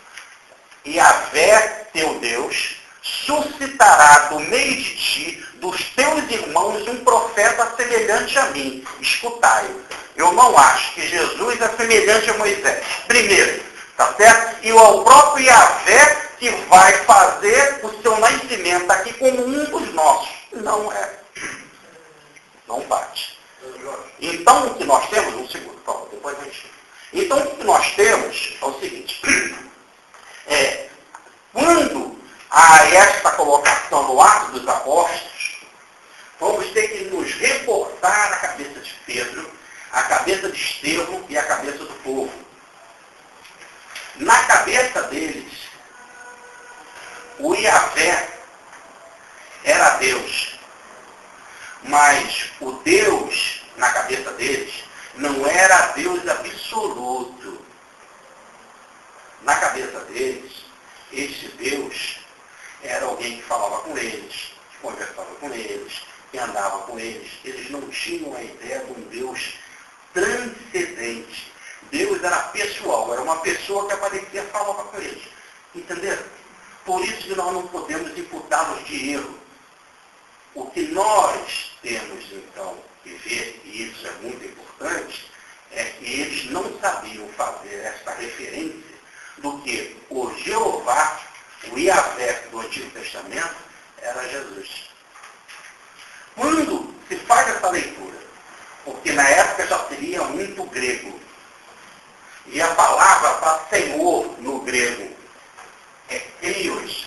Yahvé, teu Deus, suscitará do meio de ti, dos teus irmãos, um profeta semelhante a mim. Escutai. Eu não acho que Jesus é semelhante a Moisés. Primeiro, tá certo? E o próprio Yahvé que vai fazer o seu nascimento aqui como um dos nossos. Não é. Não bate. Então, o que nós temos, um segundo, por favor, depois a gente... Então, o que nós temos é o seguinte, quando há esta colocação no Atos dos Apóstolos, vamos ter que nos reportar a cabeça de Pedro, a cabeça de Estevão e a cabeça do povo. Na cabeça deles, o Yahvé era Deus, mas o Deus, na cabeça deles, não era Deus absoluto. Na cabeça deles, este Deus era alguém que falava com eles, que conversava com eles, que andava com eles. Eles não tinham a ideia de um Deus transcendente. Deus era pessoal, era uma pessoa que aparecia e falava com eles. Entenderam? Por isso que nós não podemos imputá-los de erro. O que nós temos, então, que ver, e isso é muito importante, é que eles não sabiam fazer essa referência do que o Jeová, o Yahvé do Antigo Testamento, era Jesus. Quando se faz essa leitura, porque na época já seria muito grego, e a palavra para Senhor no grego é Kyrios.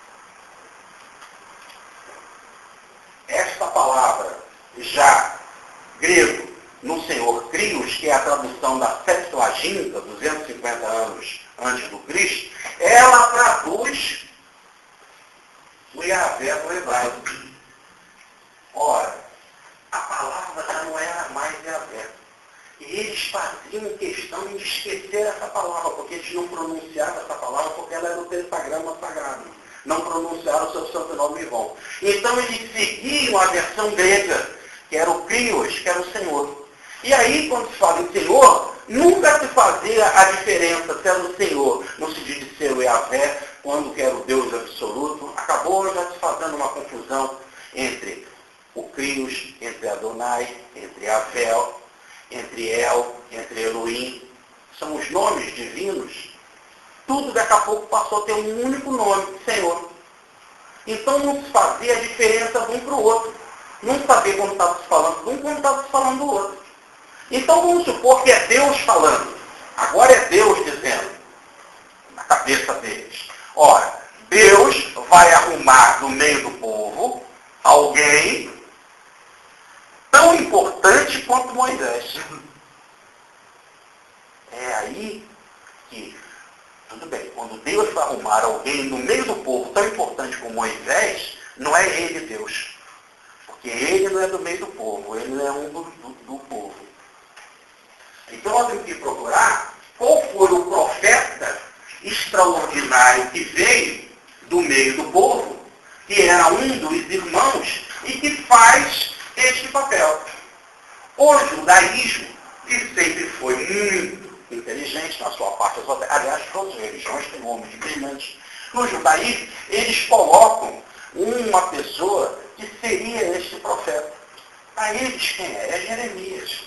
Esta palavra, já grego, no Senhor Kyrios, que é a tradução da Septuaginta, 250 anos antes do Cristo, ela traduz o Yahvé do hebraico. Ora, a palavra já não era mais Yahvé. E eles faziam questão de esquecer essa palavra, porque eles não pronunciavam essa palavra, porque ela era o pentagrama sagrado. Não pronunciaram o seu santo nome em vão. Então eles seguiam a versão grega, que era o Kyrios, que era o Senhor. E aí, quando se fala em Senhor, nunca se fazia a diferença se era o Senhor, no sentido de ser o Yahvé, quando que era o Deus absoluto. Acabou já se fazendo uma confusão entre o Kyrios, entre Adonai, entre Avel, entre El, entre Elohim. São os nomes divinos. Tudo daqui a pouco passou a ter um único nome, Senhor. Então não se fazia a diferença de um para o outro. Não sabia quando estava se falando de um, quando estava se falando do outro. Então vamos supor que é Deus falando. Agora é Deus dizendo, na cabeça deles. Ora, Deus vai arrumar no meio do povo alguém tão importante quanto Moisés. É aí que, tudo bem, quando Deus vai arrumar alguém no meio do povo tão importante como Moisés, não é ele Deus. Porque ele não é do meio do povo, ele não é um do povo. Então nós temos que procurar qual foi o profeta extraordinário que veio do meio do povo, que era um dos irmãos, e que faz este papel. O judaísmo, que sempre foi foi muito inteligente na sua parte esotérica. Aliás, todas as religiões têm homens brilhantes. No judaísmo, eles colocam uma pessoa que seria este profeta. Para eles, quem é? É Jeremias.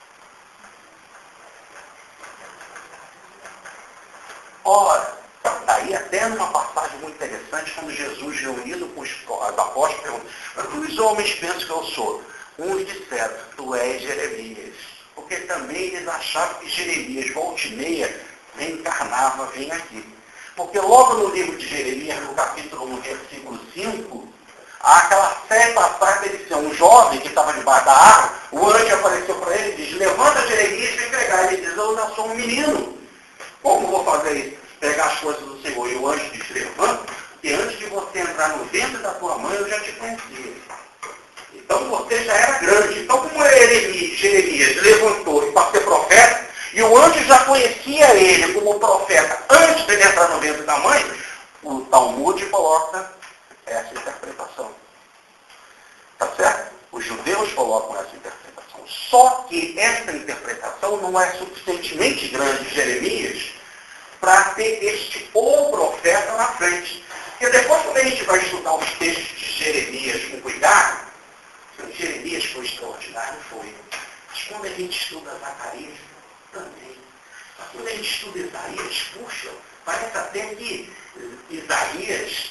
Ora, daí até numa passagem muito interessante, quando Jesus, reunido com os apóstolos, perguntou: mas os homens pensam que eu sou? Uns disseram: tu és Jeremias. Porque também eles achavam que Jeremias, volta e meia, reencarnava, vem aqui. Porque logo no livro de Jeremias, no capítulo 1, versículo 5, há aquela série passagem dele ser um jovem que estava debaixo da árvore, o anjo apareceu para ele e diz: levanta Jeremias para entregar. Ele diz: eu ainda sou um menino. Como vou fazer isso? Pegar as coisas do Senhor. E o anjo diz: levanta, e antes de você entrar no ventre da tua mãe, eu já te conhecia. Então você já era grande. Então como Jeremias levantou para ser profeta, e o anjo já conhecia ele como profeta antes de ele entrar no ventre da mãe, o Talmud coloca essa interpretação. Tá certo? Os judeus colocam essa interpretação. Só que essa interpretação não é suficientemente grande de Jeremias para ter este o profeta na frente. Porque depois, quando a gente vai estudar os textos de Jeremias com cuidado, Jeremias foi extraordinário, foi. Mas quando a gente estuda Zacarias, também. Mas quando a gente estuda Isaías, puxa, parece até que Isaías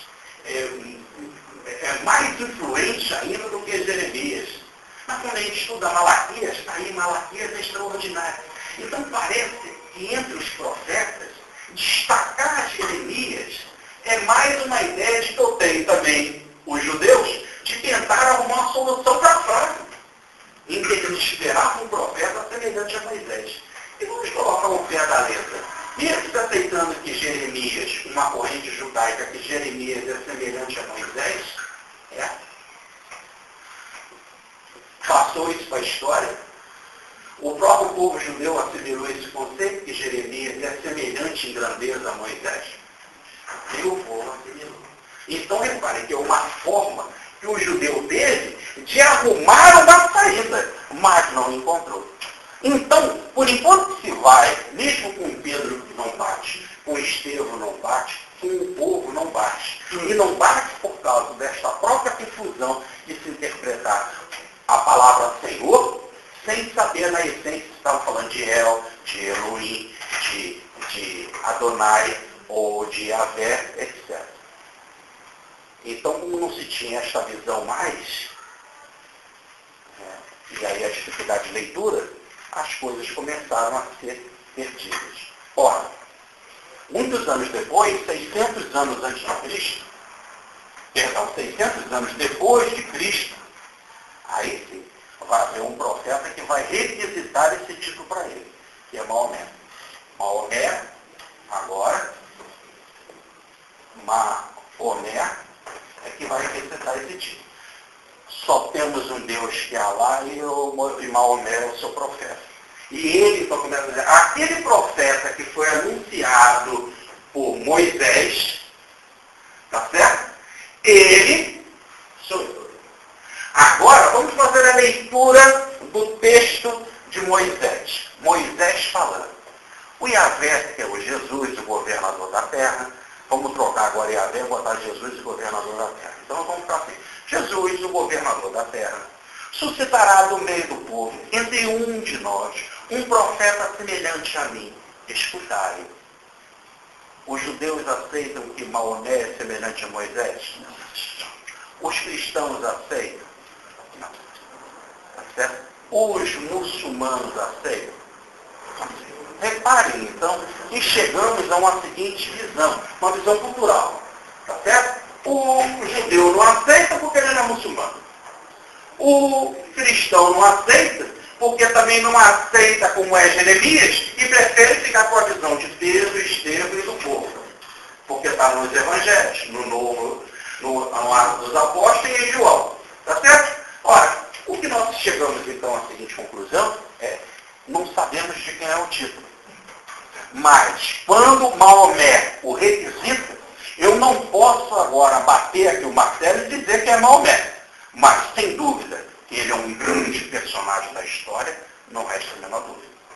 é mais influente ainda do que Jeremias. Mas quando a gente estuda Malaquias, aí Malaquias é extraordinário. Então parece que entre os profetas, destacar Jeremias é mais uma ideia de que eu tenho também os judeus de tentar arrumar uma solução para a frase. Em que eles esperavam um profeta semelhante a Moisés. E vamos colocar o pé da letra. Mesmo aceitando que Jeremias, uma corrente judaica, que Jeremias é semelhante a Moisés, passou isso para a história. O próprio povo judeu assimilou esse conceito que Jeremias é semelhante em grandeza a Moisés. E o povo assimilou. Então reparem que é uma forma que o judeu teve de arrumar uma saída, mas não encontrou. Então, por enquanto se vai, mesmo com Pedro que não bate, com Estevão não bate, com o povo não bate. E não bate por causa desta própria confusão de se interpretar a palavra Senhor, sem saber na essência se estava falando de El, de Elohim, de Adonai ou de Yahvé, etc. Então, como não se tinha esta visão mais, e aí a dificuldade de leitura, as coisas começaram a ser perdidas. Ora, muitos anos depois, 600 anos antes de Cristo, 600 anos depois de Cristo, aí sim, vai haver um profeta que vai revisitar esse título para ele, que é Maomé. Maomé, agora, Maomé é que vai revisitar esse título. Só temos um Deus que é Alá e Maomé é o seu profeta. E ele, então, começa a dizer, aquele profeta que foi anunciado por Moisés, tá certo? Ele sou eu. Agora, vamos fazer a leitura do texto de Moisés. Moisés falando. O Yahvé, que é o Jesus, o governador da terra. Vamos trocar agora Yahvé e botar Jesus, o governador da terra. Então vamos ficar assim. Jesus, o governador da terra, suscitará do meio do povo, entre um de nós, um profeta semelhante a mim. Escutai. Os judeus aceitam que Maomé é semelhante a Moisés? Não. Os cristãos aceitam? Não. Tá certo? Os muçulmanos aceitam? Não. Reparem, então, que chegamos a uma seguinte visão, uma visão cultural. Tá certo? O judeu não aceita porque ele não é muçulmano. O cristão não aceita porque também não aceita como é Jeremias e prefere ficar com a visão de Pedro, Estevão e do povo. Porque está nos evangelhos, no Atos dos Apóstolos e em João. Tá certo? Ora, o que nós chegamos então à seguinte conclusão é: não sabemos de quem é o título. Mas, quando Maomé o requisita, eu não posso agora bater aqui o martelo e dizer que é Maomé. Mas, sem dúvida, que ele é um grande personagem da história, não resta a menor dúvida.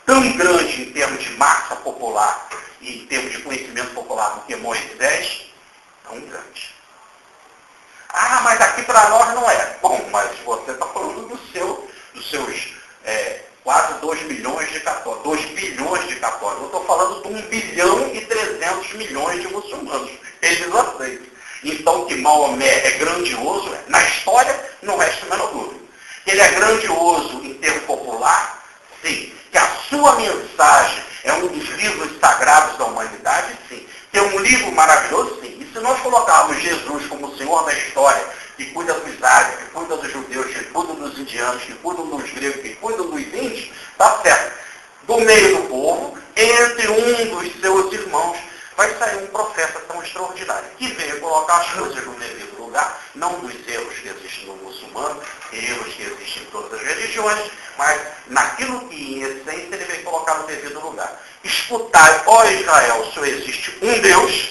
tão grande em termos de massa popular e em termos de conhecimento popular do que Moisés, tão grande. Ah, mas aqui para nós não é. Bom, mas você está falando dos seus quase 2 milhões de católicos, 2 bilhões de católicos. Eu estou falando de 1 bilhão e 300 milhões de muçulmanos. Eles aceitam. Então, que Maomé é grandioso, na história não resta a menor dúvida. Ele é grandioso em termos popular, sim. Que a sua mensagem é um dos livros sagrados da humanidade, sim. Que é um livro maravilhoso, sim. E se nós colocarmos Jesus como o Senhor da história, que cuida dos árabes, que cuida dos judeus, que cuida dos indianos, que cuida dos gregos, que cuida dos índios, está certo. Do meio do povo, entre um dos seus irmãos, vai sair um profeta tão extraordinário, que veio colocar as coisas no devido lugar, não dos erros que existem no muçulmano, erros que existem em todas as religiões, mas naquilo que, em essência, ele veio colocar no devido lugar. Escutai, ó Israel, só existe um Deus,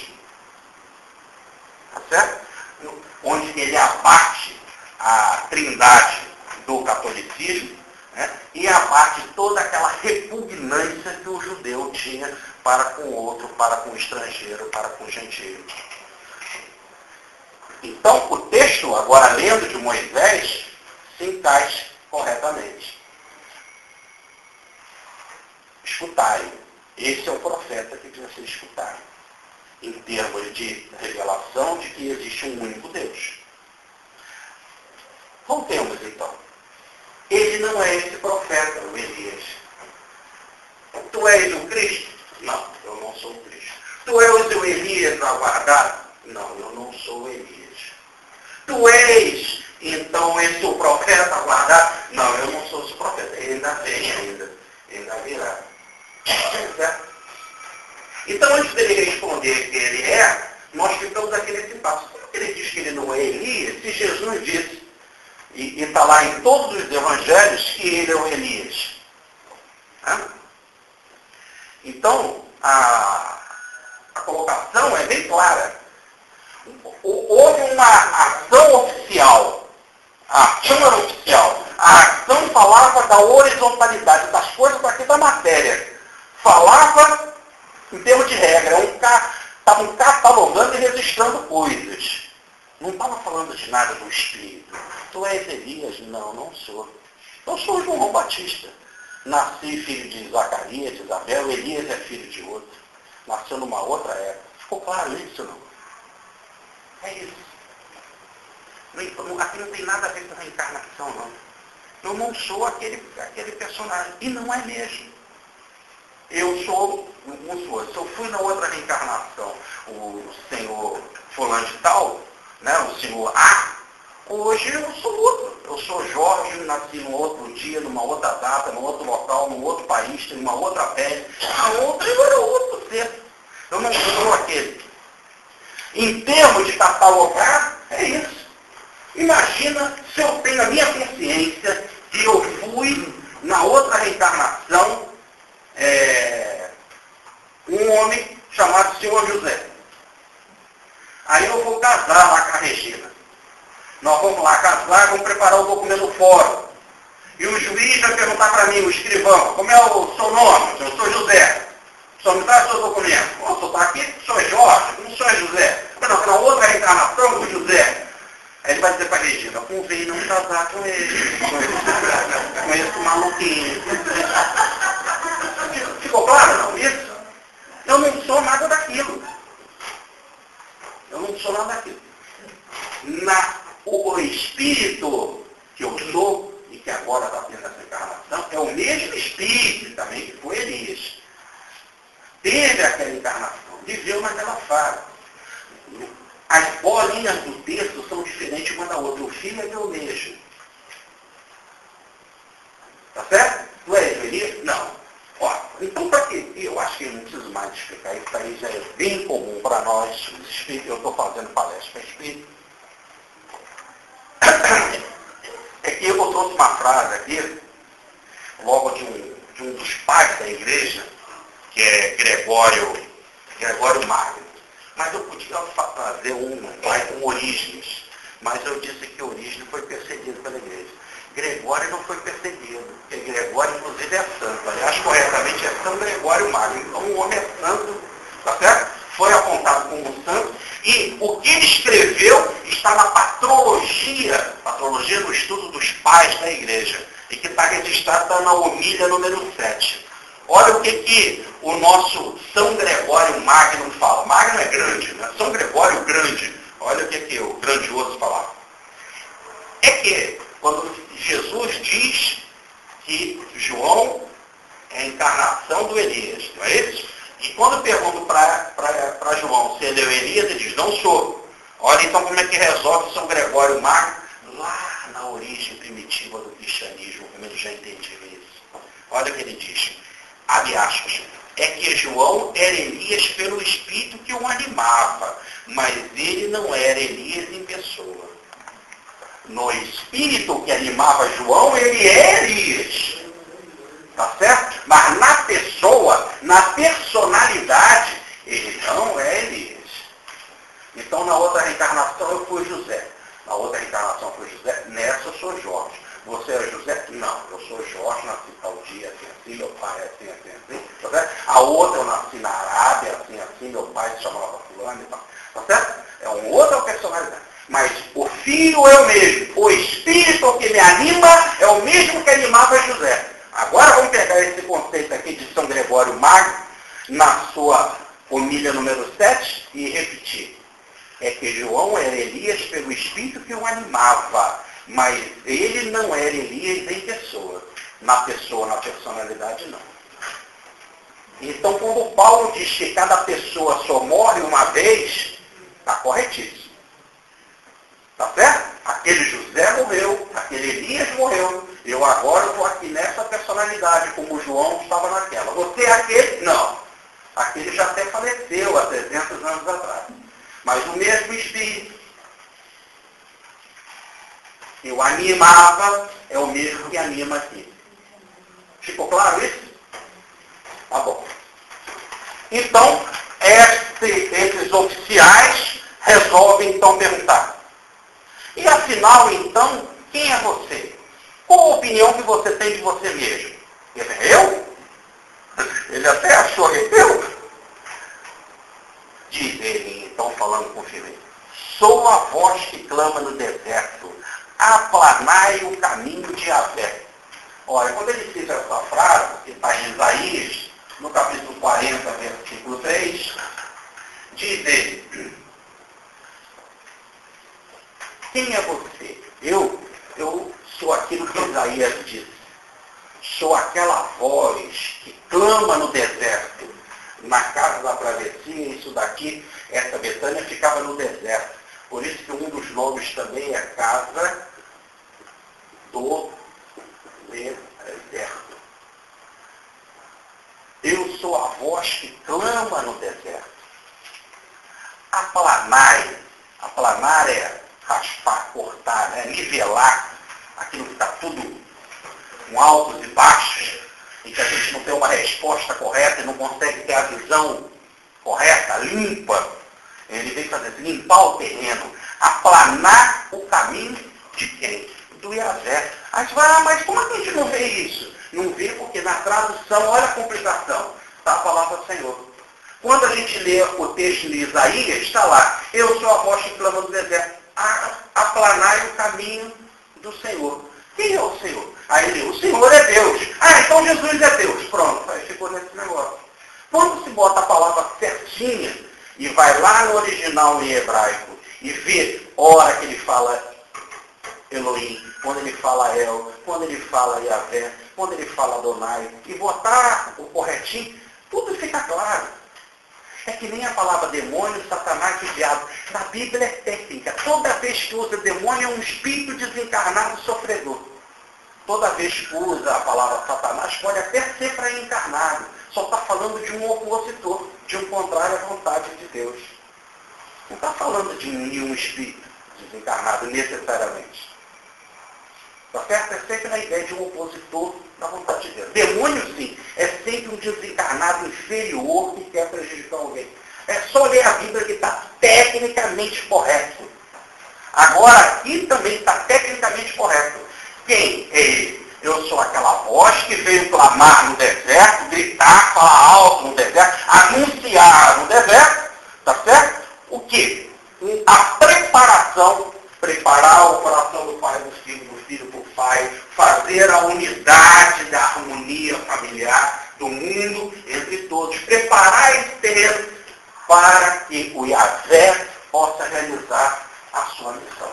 tá certo? Onde ele abate a trindade do catolicismo, né? E abate toda aquela repugnância que o judeu tinha para com o outro, para com o estrangeiro, para com o gentio. Então, o texto, agora lendo de Moisés, se encaixa corretamente. Escutai. Esse é o profeta que precisa ser escutado. Em termos de revelação de que existe um único Deus. Voltemos então. Ele não é esse profeta, o Elias. Tu és o Cristo? Não, eu não sou o Cristo. Tu és o Elias aguardado? Não, eu não sou o Elias. Tu és, então, esse o profeta aguardado? Não, eu não sou esse profeta. Ele ainda vem ainda virá. Certo? Então, antes dele responder que ele é, nós ficamos aqui nesse passo. Como ele diz que ele não é Elias, se Jesus disse, e está lá em todos os evangelhos, que ele é o Elias? Então, a colocação é bem clara. Houve uma ação oficial. A ação era oficial. A ação falava da horizontalidade das coisas aqui da matéria. Falava em termos de regra. Estavam catalogando e registrando coisas. Não estava falando de nada do Espírito. Tu és Elias? Não, não sou. Eu sou João Batista. Nasci filho de Zacarias, de Isabel. Elias é filho de outro. Nasceu numa outra época. Ficou claro isso, não? É isso. Aqui não tem nada a ver com reencarnação, não. Eu não sou aquele personagem. E não é mesmo. Eu sou, se eu fui na outra reencarnação, o senhor fulano de tal, né, o senhor A, hoje eu sou outro. Eu sou Jorge, nasci num outro dia, numa outra data, num outro local, num outro país, numa outra pele. A outra eu era outro ser. Eu não sou aquele. Em termos de catalogar, é isso. Imagina se eu tenho a minha consciência que eu fui na outra reencarnação um homem chamado Senhor José. Aí eu vou casar lá com a Regina. Nós vamos lá casar, vamos preparar o documento do fórum. E o juiz vai perguntar para mim, o escrivão, como é o seu nome? Eu sou José. Só me dá seu documento. O senhor está aqui? O senhor é Jorge? Não sou José. Não, na outra reencarnação, o José. Aí ele vai dizer para a Regina, convém não casar com ele. Com esse maluquinho. Ficou claro, não? Isso? Eu não sou nada daquilo. Eu não sou nada daquilo. O espírito que eu sou, e que agora está tendo essa encarnação, é o mesmo espírito também que foi Elias. Teve aquela encarnação, viveu naquela fase. As bolinhas do texto são diferentes uma da outra. O filho é meu mesmo. Tá certo? Tu és Elias? Não. Ó, então para quê? Eu acho que eu não preciso mais explicar. Isso aí já é bem comum para nós, os espíritos. Eu estou fazendo palestra para espírito. É que eu trouxe uma frase aqui, logo de um dos pais da igreja, que é Gregório Magno. Mas eu podia trazer um Orígenes, mas eu disse que Orígenes foi perseguido pela igreja. Gregório não foi perseguido, porque Gregório, inclusive, é santo. Aliás, corretamente é São Gregório Magno. Então, o homem é santo, tá certo? Foi apontado como santo. E o que ele escreveu está na patrologia no estudo dos pais da igreja, e que está registrado na homília número 7. Olha o que o nosso São Gregório Magno fala. Magno é grande, né? São Gregório Grande. Olha o que o grandioso falava. É que, quando Jesus diz que João é a encarnação do Elias, não é isso? E quando pergunto para João se ele é o Elias, ele diz, não sou. Olha então como é que resolve São Gregório Magno, lá na origem primitiva do cristianismo, como ele já entendeu isso. Olha o que ele diz, abre aspas, é que João era Elias pelo Espírito que o animava, mas ele não era Elias em pessoa. No Espírito que animava João, ele é Elias. Tá certo? Mas na pessoa, na personalidade, ele não é Elias. Então, na outra reencarnação, eu fui José. Na outra reencarnação, eu fui José. Nessa, eu sou Jorge. Você é José? Não, eu sou Jorge, nasci tal dia, assim, meu pai é assim. Tá certo? A outra, eu nasci na Arábia, assim, meu pai se chamava fulano e tal. Tá certo? É uma outra personalidade. Mas o filho é o mesmo. O espírito que me anima é o mesmo que animava José. Agora vamos pegar esse conceito aqui de São Gregório Magno, na sua homília número 7, e repetir. É que João era Elias pelo Espírito que o animava, mas ele não era Elias em pessoa. Na pessoa, na personalidade, não. Então, quando Paulo diz que cada pessoa só morre uma vez, está corretíssimo. Tá certo? Aquele José morreu, aquele Elias morreu. Eu agora estou aqui nessa personalidade, como João estava naquela. Você é aquele? Não. Aquele já até faleceu há 300 anos atrás. Mas o mesmo Espírito que o animava é o mesmo que anima aqui. Ficou claro isso? Tá bom. Então, esses oficiais resolvem então perguntar. E afinal, então, quem é você? Qual a opinião que você tem de você mesmo? Eu? Ele até achou que eu. Diz ele, então, falando com Filipe. Sou a voz que clama no deserto. Aplanai o caminho de Yahvé. Olha, quando ele diz essa frase, que está em Isaías, no capítulo 40, versículo 3, diz ele, quem é você? Eu sou aquilo que Isaías disse. Sou aquela voz que clama no deserto. Na casa da travessia, isso daqui, essa Betânia ficava no deserto. Por isso que um dos nomes também é casa do deserto. Eu sou a voz que clama no deserto. Aplanar é raspar, cortar, né? Nivelar aquilo que está tudo com altos e baixos, e que a gente não tem uma resposta correta e não consegue ter a visão correta, limpa. Ele vem fazer assim, limpar o terreno, aplanar o caminho de quem? Do Yahvé. Aí você fala, mas como é que a gente não vê isso? Não vê porque na tradução, olha a complicação, está a palavra Senhor. Quando a gente lê o texto de Isaías, está lá, eu sou a voz que clama no deserto, aplanai o caminho do Senhor. Quem é o Senhor? Aí ele, o Senhor é Deus. Então Jesus é Deus. Pronto, aí ficou nesse negócio. Quando se bota a palavra certinha e vai lá no original em hebraico e vê hora que ele fala Elohim, quando ele fala El, quando ele fala Yahvé, quando ele fala Adonai, e botar o corretinho, tudo fica claro. É que nem a palavra demônio, satanás e diabo. Na Bíblia é técnica. Toda vez que usa demônio é um espírito desencarnado sofredor. Toda vez que usa a palavra satanás pode até ser para encarnado. Só está falando de um opositor, de um contrário à vontade de Deus. Não está falando de nenhum espírito desencarnado necessariamente. Está certo? É sempre na ideia de um opositor da vontade de Deus. Demônio, sim, é sempre um desencarnado inferior que quer prejudicar alguém. É só ler a Bíblia que está tecnicamente correto. Agora, aqui também está tecnicamente correto. Quem é ele? Eu sou aquela voz que veio clamar no deserto, gritar, falar alto no deserto, anunciar no deserto, tá certo? O quê? A preparação, preparar o coração do pai do filho para o pai, fazer a unidade da harmonia familiar do mundo entre todos, preparar esse terreno para que o Yahvé possa realizar a sua missão.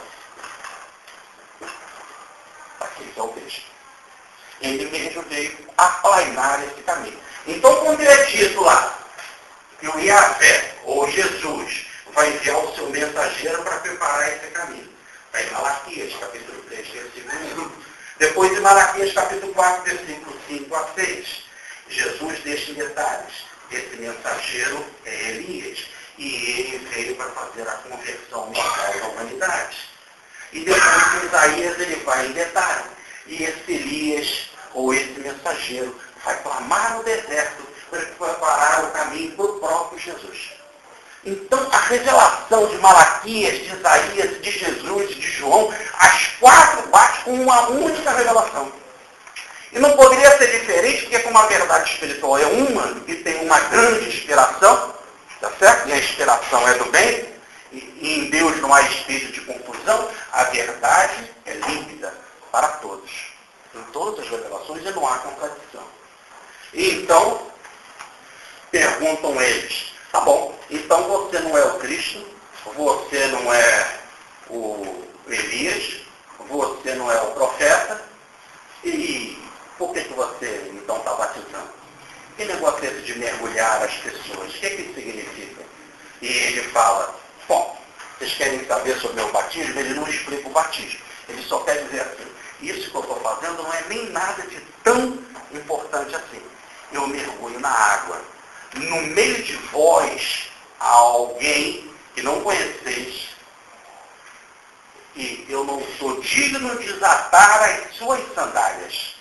Aqui está o texto. Ele mesmo veio aplainar esse caminho. Então, quando é dito lá que o Yahvé, ou Jesus, vai enviar o seu mensageiro para preparar esse caminho. Está em Malaquias, capítulo 3, versículo 1. Depois em Malaquias, capítulo 4, versículo 5 a 6. Jesus deixa em detalhes. Esse mensageiro é Elias. E ele veio para fazer a conversão moral da humanidade. E depois em Isaías ele vai em detalhe. E esse Elias, ou esse mensageiro, vai clamar no deserto para preparar o caminho para o próprio Jesus. Então, a revelação de Malaquias, de Isaías, de Jesus, de João, as quatro batem com uma única revelação. E não poderia ser diferente, porque como a verdade espiritual é uma, e tem uma grande inspiração, tá certo? E a inspiração é do bem, e em Deus não há espírito de confusão, a verdade é límpida para todos. Em todas as revelações e não há contradição. E então, perguntam eles, tá bom, então você não é o Cristo, você não é o Elias, você não é o profeta, e por que você então está batizando? Que negócio é esse de mergulhar as pessoas? O que isso significa? E ele fala, bom, vocês querem saber sobre o meu batismo? Ele não explica o batismo. Ele só quer dizer assim, isso que eu estou fazendo não é nem nada de tão importante assim. Eu mergulho na água. No meio de vós há alguém que não conheceis. E eu não sou digno de desatar as suas sandálias.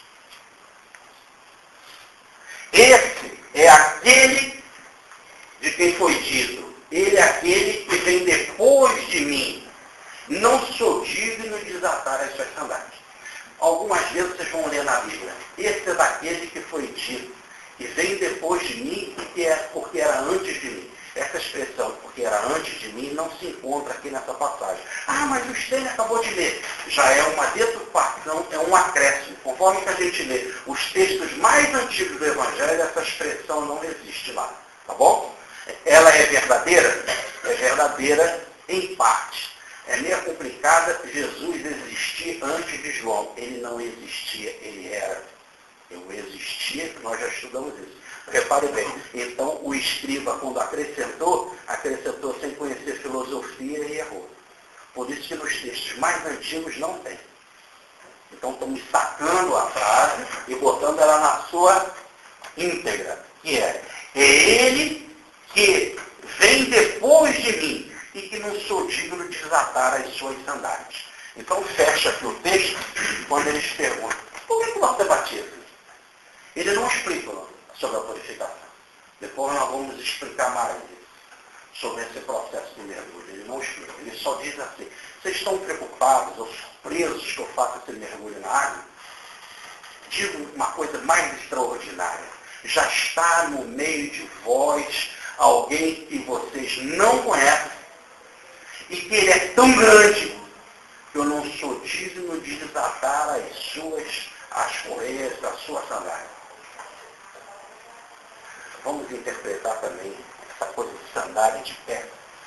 Esse é aquele de quem foi dito. Ele é aquele que vem depois de mim. Não sou digno de desatar as suas sandálias. Algumas vezes vocês vão ler na Bíblia. Esse é daquele que foi dito, que vem depois de mim e que é porque era antes de mim. Essa expressão, porque era antes de mim, não se encontra aqui nessa passagem. Ah, mas o Steiner acabou de ler. Já é uma deturpação, é um acréscimo. Conforme que a gente lê os textos mais antigos do Evangelho, essa expressão não existe lá. Tá bom? Ela é verdadeira? É verdadeira em parte. É meio complicada. Jesus existia antes de João. Ele não existia, ele era. Eu existia, nós já estudamos isso. Repare bem, então o escriba, quando acrescentou sem conhecer filosofia e errou. Por isso que nos textos mais antigos não tem. Então estamos sacando a frase e botando ela na sua íntegra, que é ele que vem depois de mim e que não sou digno de desatar as suas sandálias. Então fecha aqui o texto quando eles perguntam, por que você batiza? Ele não explica sobre a purificação. Depois nós vamos explicar mais sobre esse processo de mergulho. Ele não explica. Ele só diz assim, vocês estão preocupados ou surpresos que eu faça esse mergulho na água? Digo uma coisa mais extraordinária. Já está no meio de vós alguém que vocês não conhecem e que ele é tão grande que eu não sou digno de desatar as correias da sua sandália. Vamos interpretar também essa coisa de sandália de pé.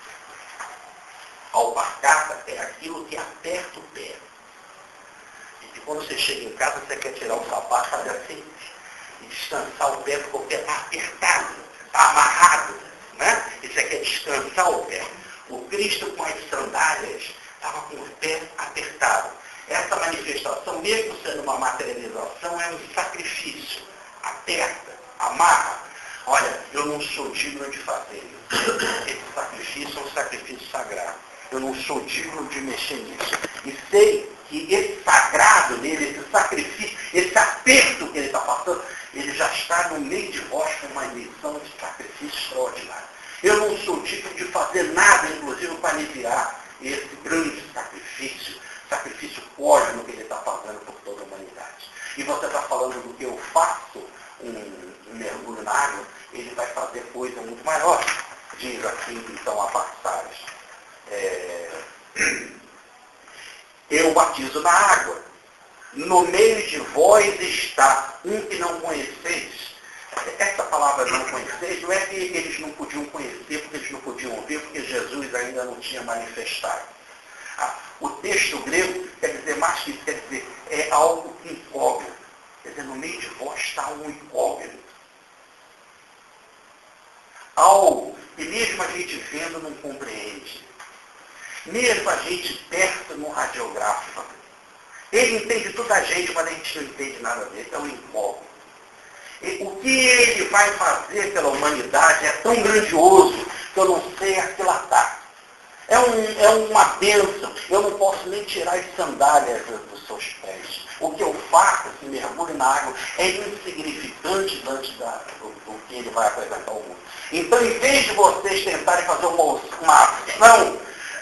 Alpargata é aquilo que aperta o pé. E que quando você chega em casa, você quer tirar o sapato, fazer assim, e descansar o pé, porque o pé está apertado, está amarrado, né? E você quer descansar o pé. O Cristo com as sandálias estava com o pé apertado. Essa manifestação, mesmo sendo uma materialização, é um sacrifício. Aperta, amarra. Olha, eu não sou digno de fazer isso. Esse sacrifício é um sacrifício sagrado. Eu não sou digno de mexer nisso. E sei que esse sagrado dele, esse sacrifício, esse aperto que ele está passando, ele já está no meio de vós com uma missão de sacrifício extraordinário. Eu não sou digno de fazer nada, inclusive, para aliviar esse grande sacrifício cósmico que ele está fazendo por toda a coisa muito maior. Diz assim, então, a Passares. Eu batizo na água. No meio de vós está um que não conheceis. Essa palavra não conheceis não é que eles não podiam conhecer, porque eles não podiam ouvir, porque Jesus ainda não tinha manifestado. O texto grego quer dizer mais que isso, quer dizer, é algo incógnito. Quer dizer, no meio de vós está um incógnito. Algo que mesmo a gente vendo não compreende. Mesmo a gente perto no radiográfico. Ele entende toda a gente, mas a gente não entende nada dele. É um incógnito. O que ele vai fazer pela humanidade é tão grandioso que eu não sei aquilatar. É uma bênção. Eu não posso nem tirar as sandálias dos seus pés. O que eu faço, se mergulho na água, é insignificante diante do que ele vai apresentar ao mundo. Então, em vez de vocês tentarem fazer uma ação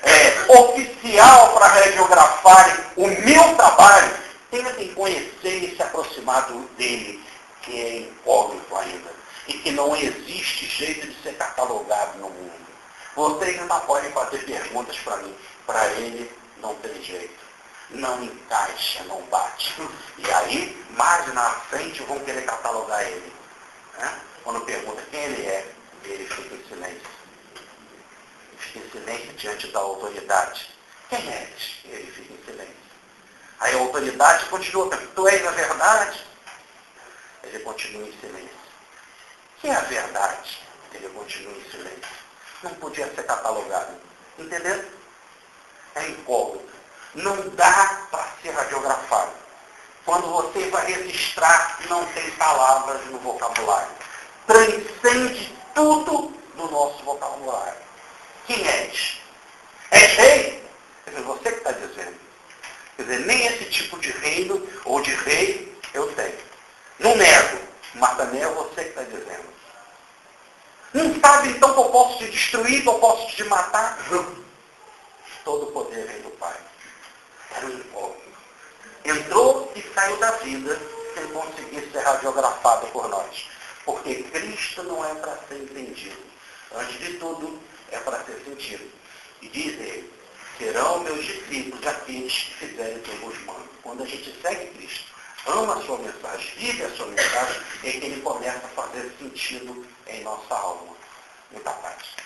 oficial para radiografarem o meu trabalho, tentem conhecer e se aproximar dele, que é incógnito ainda, e que não existe jeito de ser catalogado no mundo. Vocês ainda podem fazer perguntas para mim, para ele não tem jeito. Não encaixa, não bate. E aí, mais na frente, vão querer catalogar ele. Né? Quando pergunta quem ele é, ele fica em silêncio. Fica em silêncio diante da autoridade. Quem és? Ele fica em silêncio. Aí a autoridade continua, tu és a verdade? Ele continua em silêncio. Que é a verdade? Ele continua em silêncio. Não podia ser catalogado. Entendeu? É incógnito. Não dá para ser radiografado. Quando você vai registrar, não tem palavras no vocabulário. Transcende tudo do nosso vocabulário. Quem és? És rei? Quer dizer, você que está dizendo. Quer dizer, nem esse tipo de reino ou de rei eu tenho. Não nego, mas também é você que está dizendo. Não sabe então que eu posso te destruir, que eu posso te matar? Todo o poder vem do Pai. Era um incógnito. Entrou e saiu da vida sem conseguir ser radiografado por nós. Porque Cristo não é para ser entendido. Antes de tudo, é para ser sentido. E diz ele, serão meus discípulos aqueles que fizerem o que eu vos mando. Quando a gente segue Cristo, ama a sua mensagem, vive a sua mensagem, é que ele começa a fazer sentido em nossa alma. Muita paz.